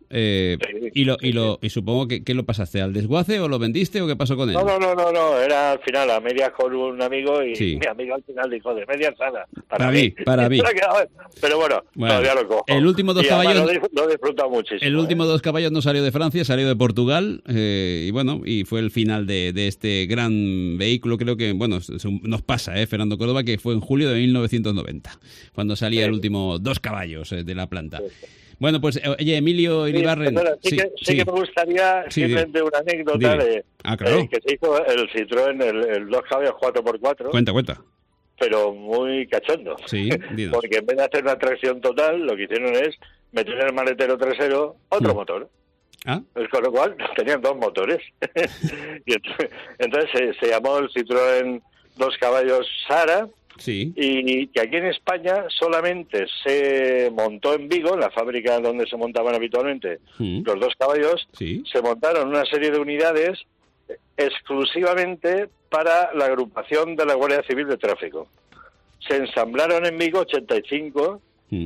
D: y supongo que lo pasaste al desguace o lo vendiste o qué pasó con él.
J: No, era al final a medias con un amigo y mi amigo al final dijo de media sala. Para mí. Pero bueno, todavía lo cojo.
D: El último 2 caballos...
J: Lo he disfrutado muchísimo.
D: El último 2 caballos no salió de Francia, salió de Portugal y bueno, y fue el final de este gran vehículo. Creo que, bueno, nos pasa, Fernando Córdoba, que fue en julio de 1990, cuando salía el último 2 caballos de la planta. Bueno, pues, oye, Emilio Iribarren...
J: Sí que me gustaría simplemente una anécdota
D: claro.
J: Que se hizo el Citroën, el 2 caballos 4x4.
D: Cuenta.
J: Pero muy cachondo.
D: Sí,
J: porque en vez de hacer una tracción total, lo que hicieron es meter en el maletero trasero otro motor. Con lo cual tenían 2 motores. Y entonces se llamó el Citroën 2 caballos Sara.
D: Sí.
J: Y que aquí en España solamente se montó en Vigo, en la fábrica donde se montaban habitualmente los 2 caballos. Se montaron una serie de unidades exclusivamente para la agrupación de la Guardia Civil de Tráfico. Se ensamblaron en Vigo 85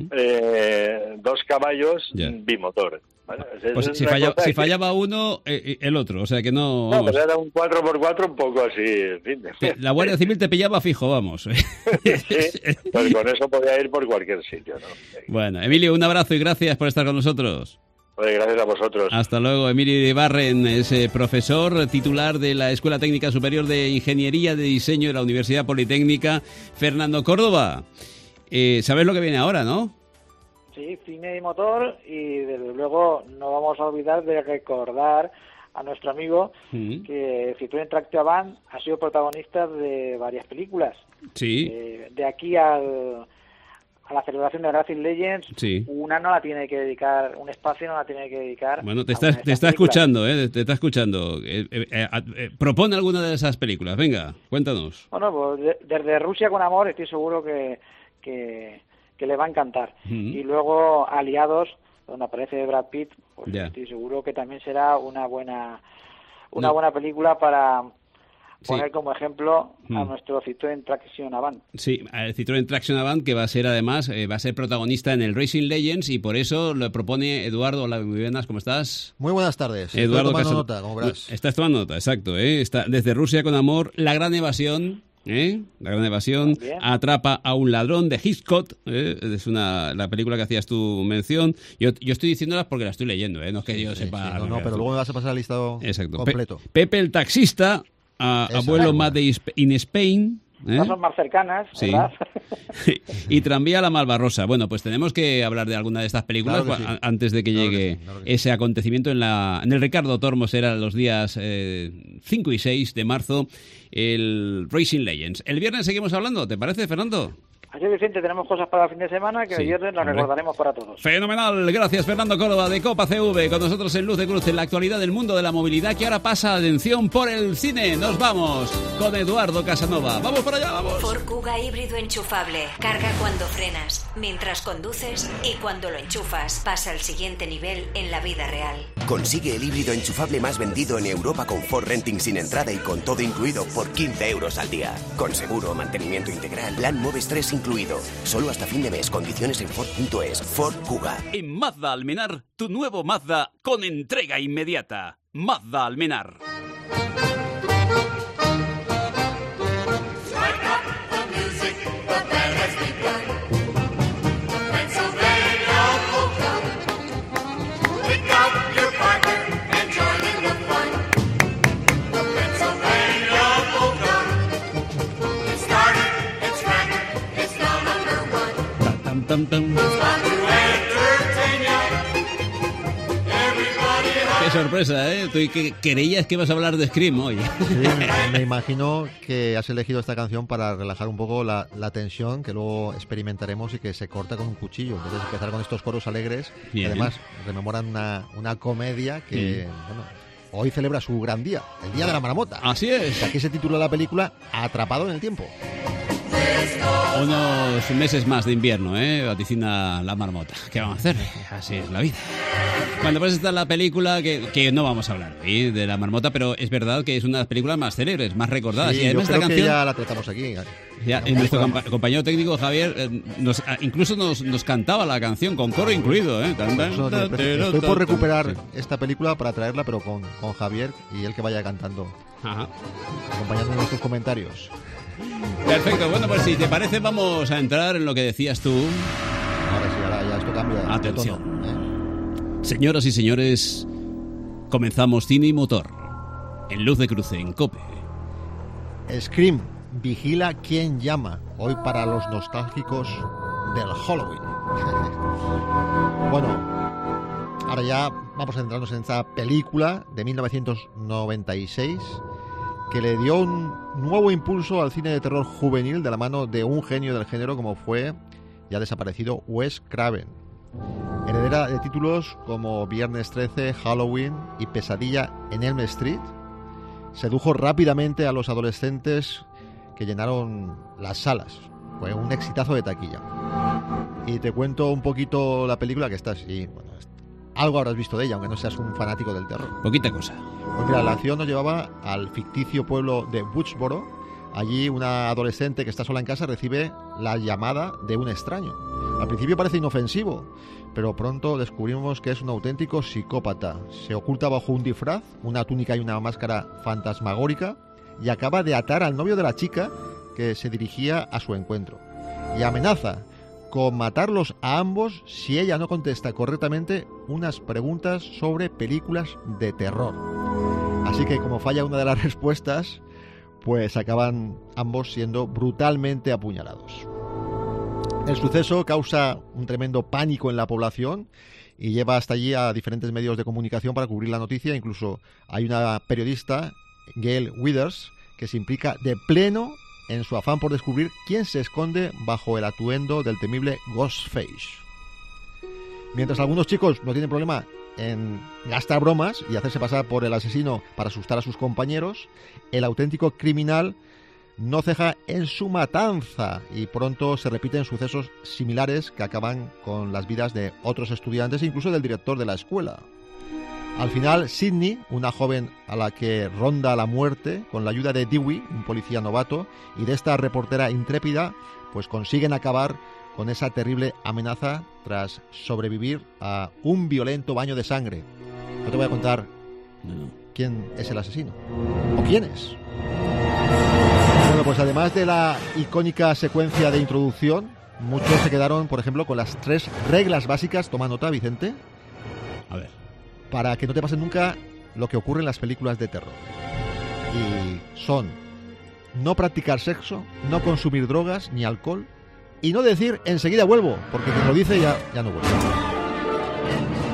J: 2 caballos bimotor. ¿Vale?
D: Pues si fallaba uno, el otro, o sea que no...
J: No, pero era un 4x4 un poco así, en fin.
D: La Guardia Civil te pillaba fijo, vamos.
J: Sí, pues con eso podía ir por cualquier sitio, ¿no?
D: Bueno, Emilio, un abrazo y gracias por estar con nosotros.
J: Gracias a vosotros.
D: Hasta luego. Emilio Iribarren es profesor titular de la Escuela Técnica Superior de Ingeniería de Diseño de la Universidad Politécnica. Fernando Córdoba, ¿sabes lo que viene ahora, no?
I: Sí, cine y motor, y desde luego no vamos a olvidar de recordar a nuestro amigo que Citroën Tractive Avant ha sido protagonista de varias películas.
D: Sí.
I: De aquí a la celebración de Racing Legends, una no la tiene que dedicar, un espacio no la tiene que dedicar.
D: Bueno, te está escuchando, te está escuchando. Propone alguna de esas películas, venga, cuéntanos.
I: Bueno, pues desde Rusia con amor estoy seguro que le va a encantar. Y luego Aliados, donde aparece Brad Pitt, pues estoy seguro que también será una buena película para poner como ejemplo a nuestro Citroën Traction Avant.
D: Sí, el Citroën Traction Avant, que va a ser además va a ser protagonista en el Racing Legends, y por eso lo propone Eduardo. Hola, muy buenas, ¿cómo estás?
K: Muy buenas tardes.
D: Eduardo,
K: estoy tomando nota, como verás.
D: Estás tomando nota, exacto. Está desde Rusia con amor, La Gran Evasión. La Gran Evasión, Atrapa a un ladrón, de Hitchcock, es la película que hacías tu mención. Yo estoy diciéndolas porque las estoy leyendo, no es que yo sepa.
K: No, pero luego me vas a pasar el listado completo.
D: Pepe el taxista, Abuelo Made in Spain.
I: Estas son más cercanas, ¿verdad?
D: Y Tranvía a la Malvarrosa. Bueno, pues tenemos que hablar de alguna de estas películas antes de que llegue ese acontecimiento en el Ricardo Tormos. Era los días 5 y 6 de marzo, el Racing Legends. El viernes seguimos hablando, ¿te parece, Fernando?
I: Así que, Vicente, tenemos cosas para el fin de semana que el viernes las recordaremos para todos.
D: Fenomenal, gracias Fernando Córdoba de Copa CV, con nosotros en Luz de Cruz, en la actualidad del mundo de la movilidad, que ahora pasa atención por el cine. Nos vamos con Eduardo Casanova. ¡Vamos para allá, vamos!
L: Ford Kuga híbrido enchufable. Carga cuando frenas, mientras conduces y cuando lo enchufas. Pasa al siguiente nivel en la vida real.
M: Consigue el híbrido enchufable más vendido en Europa con Ford Renting sin entrada y con todo incluido por 15 euros al día. Con seguro, mantenimiento integral, plan Moves 3 incluido. Solo hasta fin de mes. Condiciones en Ford.es. Ford Kuga.
D: En Mazda Almenar, tu nuevo Mazda con entrega inmediata. Mazda Almenar. Qué sorpresa, ¿eh? Tú creías que ibas a hablar de Scream hoy.
K: Sí, me imagino que has elegido esta canción para relajar un poco la tensión que luego experimentaremos y que se corta con un cuchillo. Entonces empezar con estos coros alegres, que además rememoran una comedia que, bueno, hoy celebra su gran día, el Día de la Marmota.
D: Así es.
K: Aquí se titula la película Atrapado en el tiempo.
D: Unos meses más de invierno, vaticina la marmota. ¿Qué vamos a hacer? Así es la vida. Bueno, pues esta es la película que no vamos a hablar hoy de la marmota, pero es verdad que es una de las películas más célebres, más recordadas.
K: Sí,
D: y además
K: yo creo
D: esta canción,
K: que ya la tratamos aquí.
D: Ya, nuestro compañero técnico Javier incluso nos cantaba la canción con coro incluido.
K: Estoy por recuperar esta película para traerla, pero con Javier y él que vaya cantando, acompañando en nuestros comentarios.
D: Perfecto, bueno, pues si te parece vamos a entrar en lo que decías tú.
K: Ahora sí, ahora ya esto cambia.
D: Atención.
K: De tono,
D: Señoras y señores, comenzamos Cine y Motor en Luz de Cruce, en COPE.
K: Scream, vigila quién llama. Hoy para los nostálgicos del Halloween. Bueno, ahora ya vamos a centrarnos en esta película de 1996 que le dio un nuevo impulso al cine de terror juvenil de la mano de un genio del género como fue ya desaparecido Wes Craven. Heredera de títulos como Viernes 13, Halloween y Pesadilla en Elm Street, sedujo rápidamente a los adolescentes que llenaron las salas. Fue un exitazo de taquilla. Y te cuento un poquito la película, que estás y bueno, algo habrás visto de ella, aunque no seas un fanático del terror.
D: Poquita cosa.
K: Pues mira, la acción nos llevaba al ficticio pueblo de Woodsboro. Allí una adolescente que está sola en casa recibe la llamada de un extraño. Al principio parece inofensivo, pero pronto descubrimos que es un auténtico psicópata. Se oculta bajo un disfraz, una túnica y una máscara fantasmagórica y acaba de atar al novio de la chica que se dirigía a su encuentro. Y amenaza con matarlos a ambos si ella no contesta correctamente unas preguntas sobre películas de terror. Así que como falla una de las respuestas, pues acaban ambos siendo brutalmente apuñalados. El suceso causa un tremendo pánico en la población y lleva hasta allí a diferentes medios de comunicación para cubrir la noticia. Incluso hay una periodista, Gail Withers, que se implica de pleno en su afán por descubrir quién se esconde bajo el atuendo del temible Ghostface. Mientras algunos chicos no tienen problema en gastar bromas y hacerse pasar por el asesino para asustar a sus compañeros, el auténtico criminal no ceja en su matanza y pronto se repiten sucesos similares que acaban con las vidas de otros estudiantes e incluso del director de la escuela. Al final, Sidney, una joven a la que ronda la muerte, con la ayuda de Dewey, un policía novato, y de esta reportera intrépida, pues consiguen acabar con esa terrible amenaza tras sobrevivir a un violento baño de sangre. No te voy a contar quién es el asesino o quiénes. Bueno, pues además de la icónica secuencia de introducción, muchos se quedaron, por ejemplo, con las 3 reglas básicas. Toma nota, Vicente.
D: A ver.
K: Para que no te pase nunca lo que ocurre en las películas de terror. Y son no practicar sexo, no consumir drogas ni alcohol y no decir enseguida vuelvo, porque quien lo dice ya no vuelve.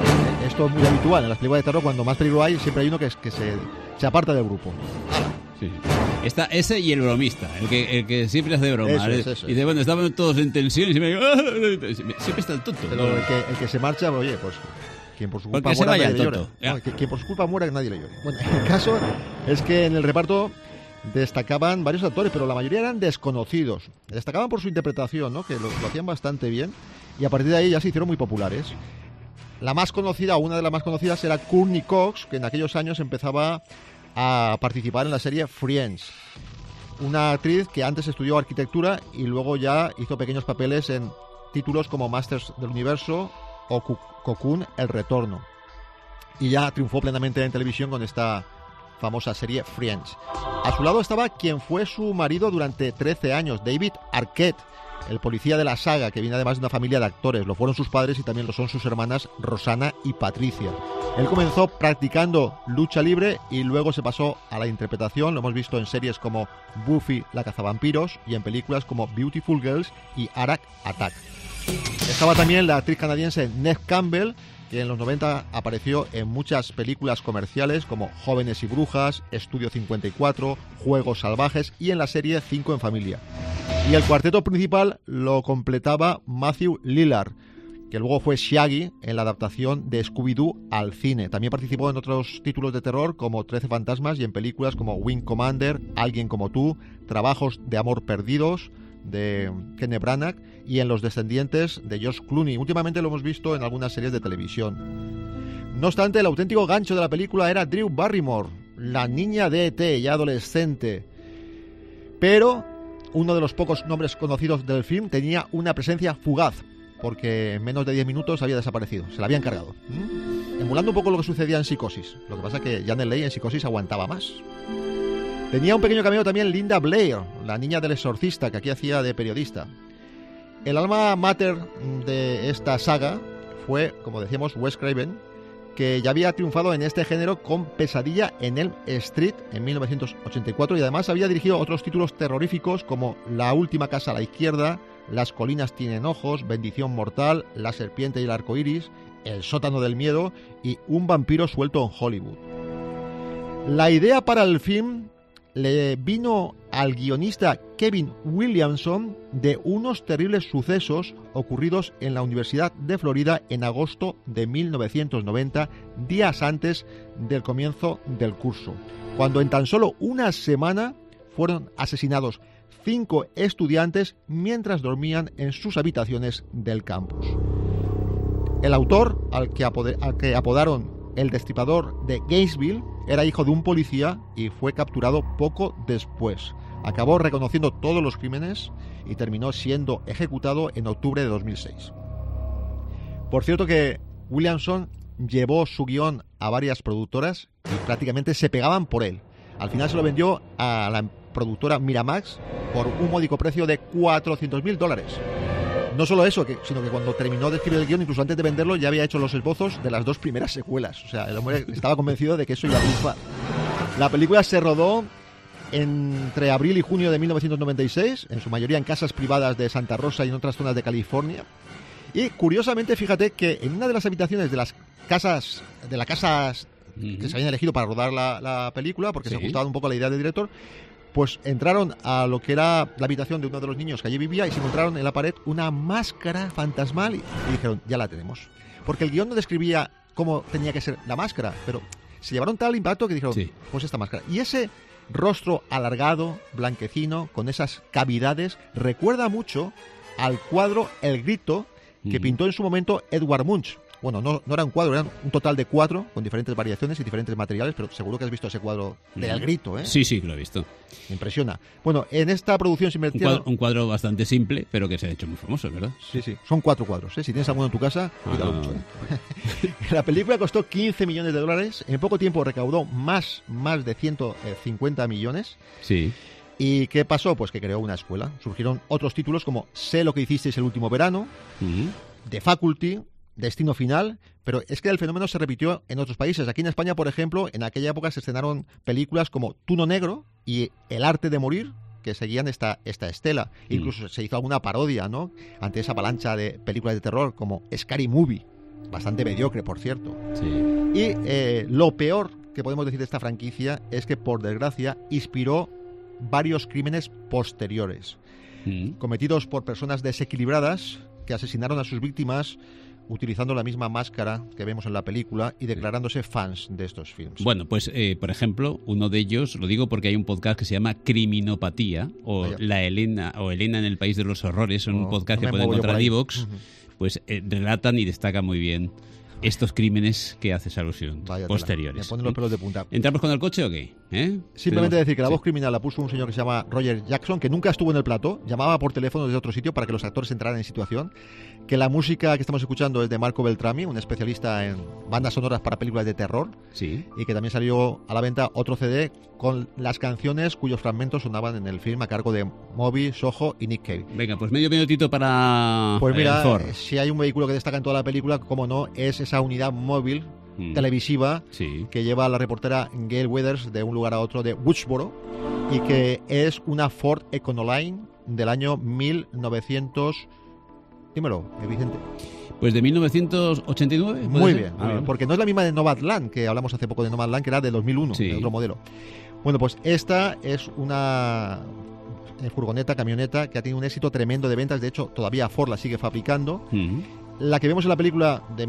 K: Esto es muy habitual en las películas de terror. Cuando más peligro hay, siempre hay uno que se aparta del grupo.
D: Sí. Está ese y el bromista, el que siempre hace broma.
K: Eso.
D: Y dice, bueno, estaban todos en tensión y siempre está el tonto.
K: Pero el que se marcha, oye, pues quien por su culpa
D: que
K: muera,
D: se vaya
K: nadie
D: el
K: le
D: tonto.
K: llora. No, quien por su culpa muera, que nadie le llore. Bueno, el caso es que en el reparto destacaban varios actores, pero la mayoría eran desconocidos. Destacaban por su interpretación, ¿no? Que lo hacían bastante bien, y a partir de ahí ya se hicieron muy populares. La más conocida, una de las más conocidas, era Courtney Cox, que en aquellos años empezaba a participar en la serie Friends. Una actriz que antes estudió arquitectura y luego ya hizo pequeños papeles en títulos como Masters del Universo o Cocoon, El Retorno. Y ya triunfó plenamente en televisión con esta famosa serie Friends. A su lado estaba quien fue su marido durante 13 años, David Arquette, el policía de la saga, que viene además de una familia de actores. Lo fueron sus padres y también lo son sus hermanas Rosana y Patricia. Él comenzó practicando lucha libre y luego se pasó a la interpretación. Lo hemos visto en series como Buffy la cazavampiros y en películas como Beautiful Girls y Arak Attack. Estaba también la actriz canadiense Neve Campbell, que en los 90 apareció en muchas películas comerciales como Jóvenes y Brujas, Estudio 54, Juegos Salvajes y en la serie 5 en Familia. Y el cuarteto principal lo completaba Matthew Lillard, que luego fue Shaggy en la adaptación de Scooby-Doo al cine. También participó en otros títulos de terror como 13 fantasmas y en películas como Wing Commander, Alguien como tú, Trabajos de amor perdidos de Kenneth Branagh y en Los descendientes de George Clooney. Últimamente lo hemos visto en algunas series de televisión. No obstante, el auténtico gancho de la película era Drew Barrymore, la niña de E.T., ya adolescente. Pero uno de los pocos nombres conocidos del film tenía una presencia fugaz, porque en menos de 10 minutos había desaparecido, se la habían cargado. Emulando un poco lo que sucedía en Psicosis. Lo que pasa es que Janet Leigh en Psicosis aguantaba más. Tenía un pequeño cameo también Linda Blair, la niña del exorcista, que aquí hacía de periodista. El alma mater de esta saga fue, como decíamos, Wes Craven, que ya había triunfado en este género con Pesadilla en Elm Street en 1984 y además había dirigido otros títulos terroríficos como La última casa a la izquierda, Las colinas tienen ojos, Bendición mortal, La serpiente y el arco iris, El sótano del miedo y Un vampiro suelto en Hollywood. La idea para el film le vino al guionista Kevin Williamson de unos terribles sucesos ocurridos en la Universidad de Florida en agosto de 1990, días antes del comienzo del curso, cuando en tan solo una semana fueron asesinados 5 estudiantes mientras dormían en sus habitaciones del campus. El autor, al que apodaron el Destripador de Gainesville, era hijo de un policía y fue capturado poco después. Acabó reconociendo todos los crímenes y terminó siendo ejecutado en octubre de 2006. Por cierto que Williamson llevó su guión a varias productoras y prácticamente se pegaban por él. Al final se lo vendió a la productora Miramax por un módico precio de $400,000. No solo eso, sino que cuando terminó de escribir el guión, incluso antes de venderlo, ya había hecho los esbozos de las 2 primeras secuelas. O sea, el hombre estaba convencido de que eso iba a triunfar. La película se rodó entre abril y junio de 1996, en su mayoría en casas privadas de Santa Rosa y en otras zonas de California. Y curiosamente, fíjate que en una de las habitaciones de las casas que se habían elegido para rodar la película, porque se ajustaba un poco a la idea del director, pues entraron a lo que era la habitación de uno de los niños que allí vivía y se encontraron en la pared una máscara fantasmal y dijeron, ya la tenemos. Porque el guión no describía cómo tenía que ser la máscara, pero se llevaron tal impacto que dijeron, pues esta máscara. Y ese rostro alargado, blanquecino, con esas cavidades, recuerda mucho al cuadro El Grito que pintó en su momento Edvard Munch. Bueno, no era un cuadro, eran un total de 4 con diferentes variaciones y diferentes materiales, pero seguro que has visto ese cuadro de El Grito, ¿eh?
D: Sí, lo he visto.
K: Me impresiona. Bueno, en esta producción se invirtieron...
D: Un cuadro bastante simple, pero que se ha hecho muy famoso, ¿verdad?
K: Sí, son 4 cuadros, ¿eh? Si tienes alguno en tu casa, cuidado mucho. La película costó $15 millones. En poco tiempo recaudó más de 150 millones.
D: Sí.
K: ¿Y qué pasó? Pues que creó una escuela. Surgieron otros títulos como Sé lo que hicisteis el último verano, The Faculty, Destino Final, pero es que el fenómeno se repitió en otros países. Aquí en España, por ejemplo, en aquella época se estrenaron películas como Tuno Negro y El arte de morir, que seguían esta estela. Incluso se hizo alguna parodia, ¿no?, ante esa avalancha de películas de terror como Scary Movie. bastante mediocre, por cierto.
D: Sí.
K: Y lo peor que podemos decir de esta franquicia es que, por desgracia, inspiró varios crímenes posteriores, cometidos por personas desequilibradas que asesinaron a sus víctimas utilizando la misma máscara que vemos en la película y declarándose fans de estos films.
D: Bueno, pues, por ejemplo, uno de ellos, lo digo porque hay un podcast que se llama Criminopatía, o La Elena, o Elena en el País de los Horrores, un podcast que pueden encontrar en iVoox, pues relatan y destacan muy bien estos crímenes que haces alusión, posteriores.
K: Me ponen los pelos de punta.
D: ¿Entramos con el coche o qué?
K: Simplemente decir que la voz criminal la puso un señor que se llama Roger Jackson, que nunca estuvo en el plató, llamaba por teléfono desde otro sitio para que los actores entraran en situación, que la música que estamos escuchando es de Marco Beltrami, un especialista en bandas sonoras para películas de terror, y que también salió a la venta otro CD con las canciones cuyos fragmentos sonaban en el film a cargo de Moby, Soho y Nick Cave.
D: Venga, pues medio minutito para
K: Pues mira, si hay un vehículo que destaca en toda la película, como no, es esa unidad móvil televisiva que lleva a la reportera Gail Weathers de un lugar a otro de Woodsboro, y que es una Ford Econoline del año 1900... Dímelo, Vicente.
D: Pues de 1989.
K: Muy bien, porque no es la misma de Nomadland, que hablamos hace poco de Nomadland, que era de 2001, de otro modelo. Bueno, pues esta es una furgoneta, camioneta, que ha tenido un éxito tremendo de ventas. De hecho, todavía Ford la sigue fabricando. La que vemos en la película de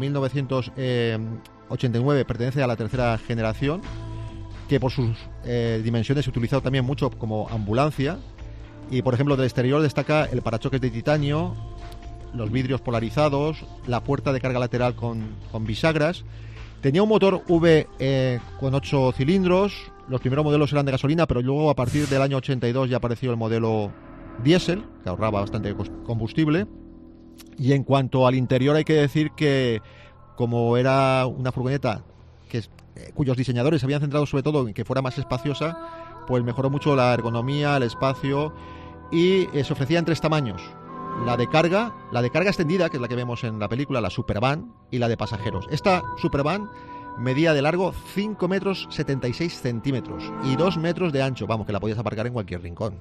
K: 1989 pertenece a la tercera generación, que por sus dimensiones se ha utilizado también mucho como ambulancia. Y, por ejemplo, del exterior destaca el parachoques de titanio, los vidrios polarizados, la puerta de carga lateral con bisagras. Tenía un motor V con 8 cilindros. Los primeros modelos eran de gasolina, pero luego a partir del año 82 ya apareció el modelo diésel, que ahorraba bastante combustible. Y en cuanto al interior, hay que decir que, como era una furgoneta cuyos diseñadores se habían centrado sobre todo en que fuera más espaciosa, pues mejoró mucho la ergonomía, el espacio, y se ofrecía en 3 tamaños: la de carga extendida, que es la que vemos en la película, la Supervan, y la de pasajeros. Esta Supervan medía de largo 5 metros 76 centímetros y 2 metros de ancho. Vamos, que la podías aparcar en cualquier rincón.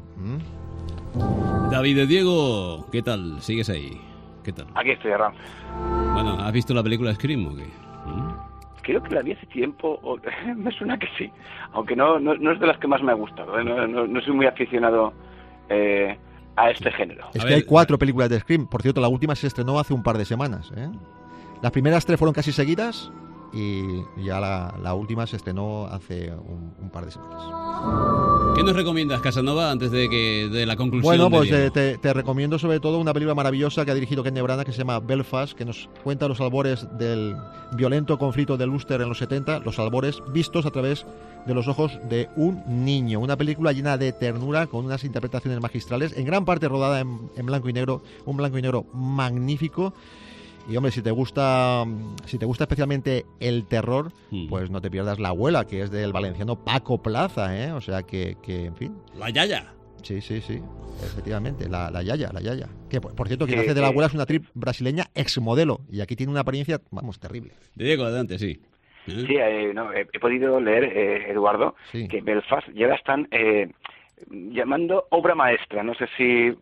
D: David de Diego, ¿qué tal? ¿Sigues ahí? ¿Qué tal?
E: Aquí estoy, Ram.
D: Bueno, ¿has visto la película Scream o qué?
E: Creo que la vi hace tiempo, me suena que sí, aunque no es de las que más me ha gustado, no soy muy aficionado a este género.
K: Es que hay 4 películas de Scream. Por cierto, la última se estrenó hace un par de semanas. Las primeras 3 fueron casi seguidas, y ya la última se estrenó hace un par de semanas.
D: ¿Qué nos recomiendas, Casanova, antes de la conclusión?
K: Bueno, pues te recomiendo sobre todo una película maravillosa que ha dirigido Kenneth Branagh, que se llama Belfast, que nos cuenta los albores del violento conflicto de Ulster en los 70, los albores vistos a través de los ojos de un niño. Una película llena de ternura, con unas interpretaciones magistrales, en gran parte rodada en blanco y negro, un blanco y negro magnífico. Y hombre, si te gusta especialmente el terror, pues no te pierdas La Abuela, que es del valenciano Paco Plaza, o sea que en fin.
D: La Yaya.
K: Sí, efectivamente, la Yaya. Que por cierto, quien hace de La Abuela es una actriz brasileña exmodelo, y aquí tiene una apariencia, vamos, terrible.
D: De Diego, adelante, sí.
E: Sí, he podido leer, Eduardo, que Belfast ya la están llamando obra maestra. No sé si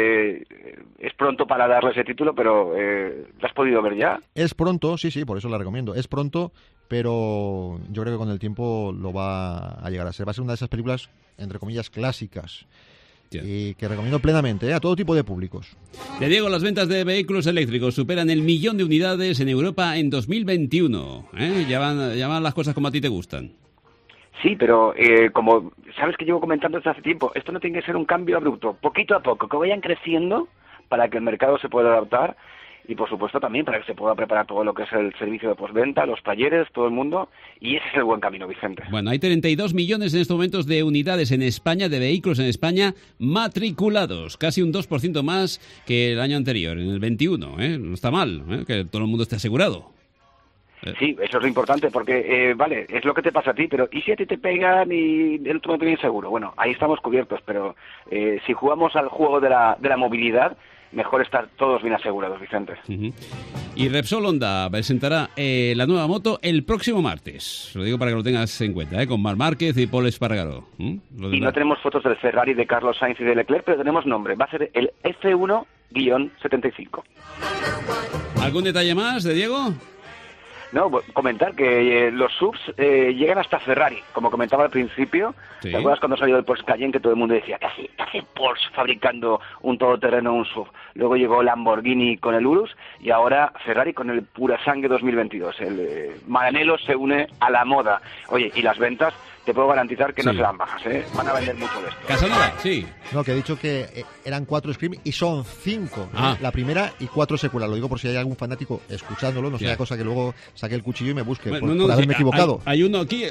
E: es pronto para darle ese título, pero ¿la has podido ver ya?
K: Es pronto, sí, por eso la recomiendo. Es pronto, pero yo creo que con el tiempo lo va a llegar a ser. Va a ser una de esas películas, entre comillas, clásicas. Y que recomiendo plenamente a todo tipo de públicos.
D: Te digo, las ventas de vehículos eléctricos superan el 1.000.000 de unidades en Europa en 2021. Ya van las cosas como a ti te gustan.
E: Sí, pero como sabes que llevo comentando desde hace tiempo, esto no tiene que ser un cambio abrupto, poquito a poco, que vayan creciendo para que el mercado se pueda adaptar, y por supuesto también para que se pueda preparar todo lo que es el servicio de postventa, los talleres, todo el mundo, y ese es el buen camino, Vicente.
D: Bueno, hay 32 millones en estos momentos de unidades en España, de vehículos en España matriculados, casi un 2% más que el año anterior, en el 21, no está mal, que todo el mundo esté asegurado.
E: Sí, eso es lo importante, porque, vale, es lo que te pasa a ti, pero ¿y si a ti te pegan y el otro no te viene seguro? Bueno, ahí estamos cubiertos, pero si jugamos al juego de la movilidad, mejor estar todos bien asegurados, Vicente.
D: Y Repsol Honda presentará la nueva moto el próximo martes. Lo digo para que lo tengas en cuenta, con Marc Márquez y Pol Espargaró.
E: Y no tenemos fotos del Ferrari, de Carlos Sainz y de Leclerc, pero tenemos nombre. Va a ser el F1-75.
D: ¿Algún detalle más de Diego?
E: No, comentar que los SUVs llegan hasta Ferrari, como comentaba al principio.
D: Sí.
E: ¿Te acuerdas cuando salió el Porsche Cayenne que todo el mundo decía, ¿qué hace Porsche fabricando un todoterreno, un SUV? Luego llegó Lamborghini con el Urus y ahora Ferrari con el Pura Sangue 2022. El Maranello se une a la moda. Oye, y las ventas, te puedo garantizar que no serán bajas, ¿eh? Van a vender mucho de esto.
D: Casanova, sí.
K: No, que he dicho que eran 4 Scream y son 5.
D: Ah.
K: La primera y 4 secuelas. Lo digo por si hay algún fanático escuchándolo, no sea cosa que luego saque el cuchillo y me busque por haberme equivocado.
D: Hay uno aquí.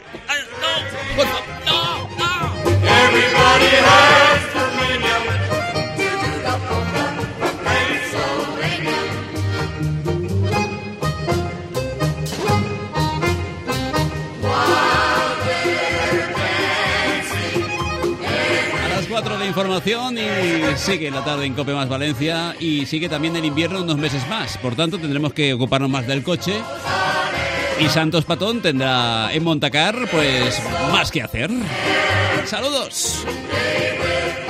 D: De información y sigue la tarde en Cope Más Valencia y sigue también el invierno unos meses más, por tanto tendremos que ocuparnos más del coche y Santos Patón tendrá en Montacar pues más que hacer. ¡Saludos!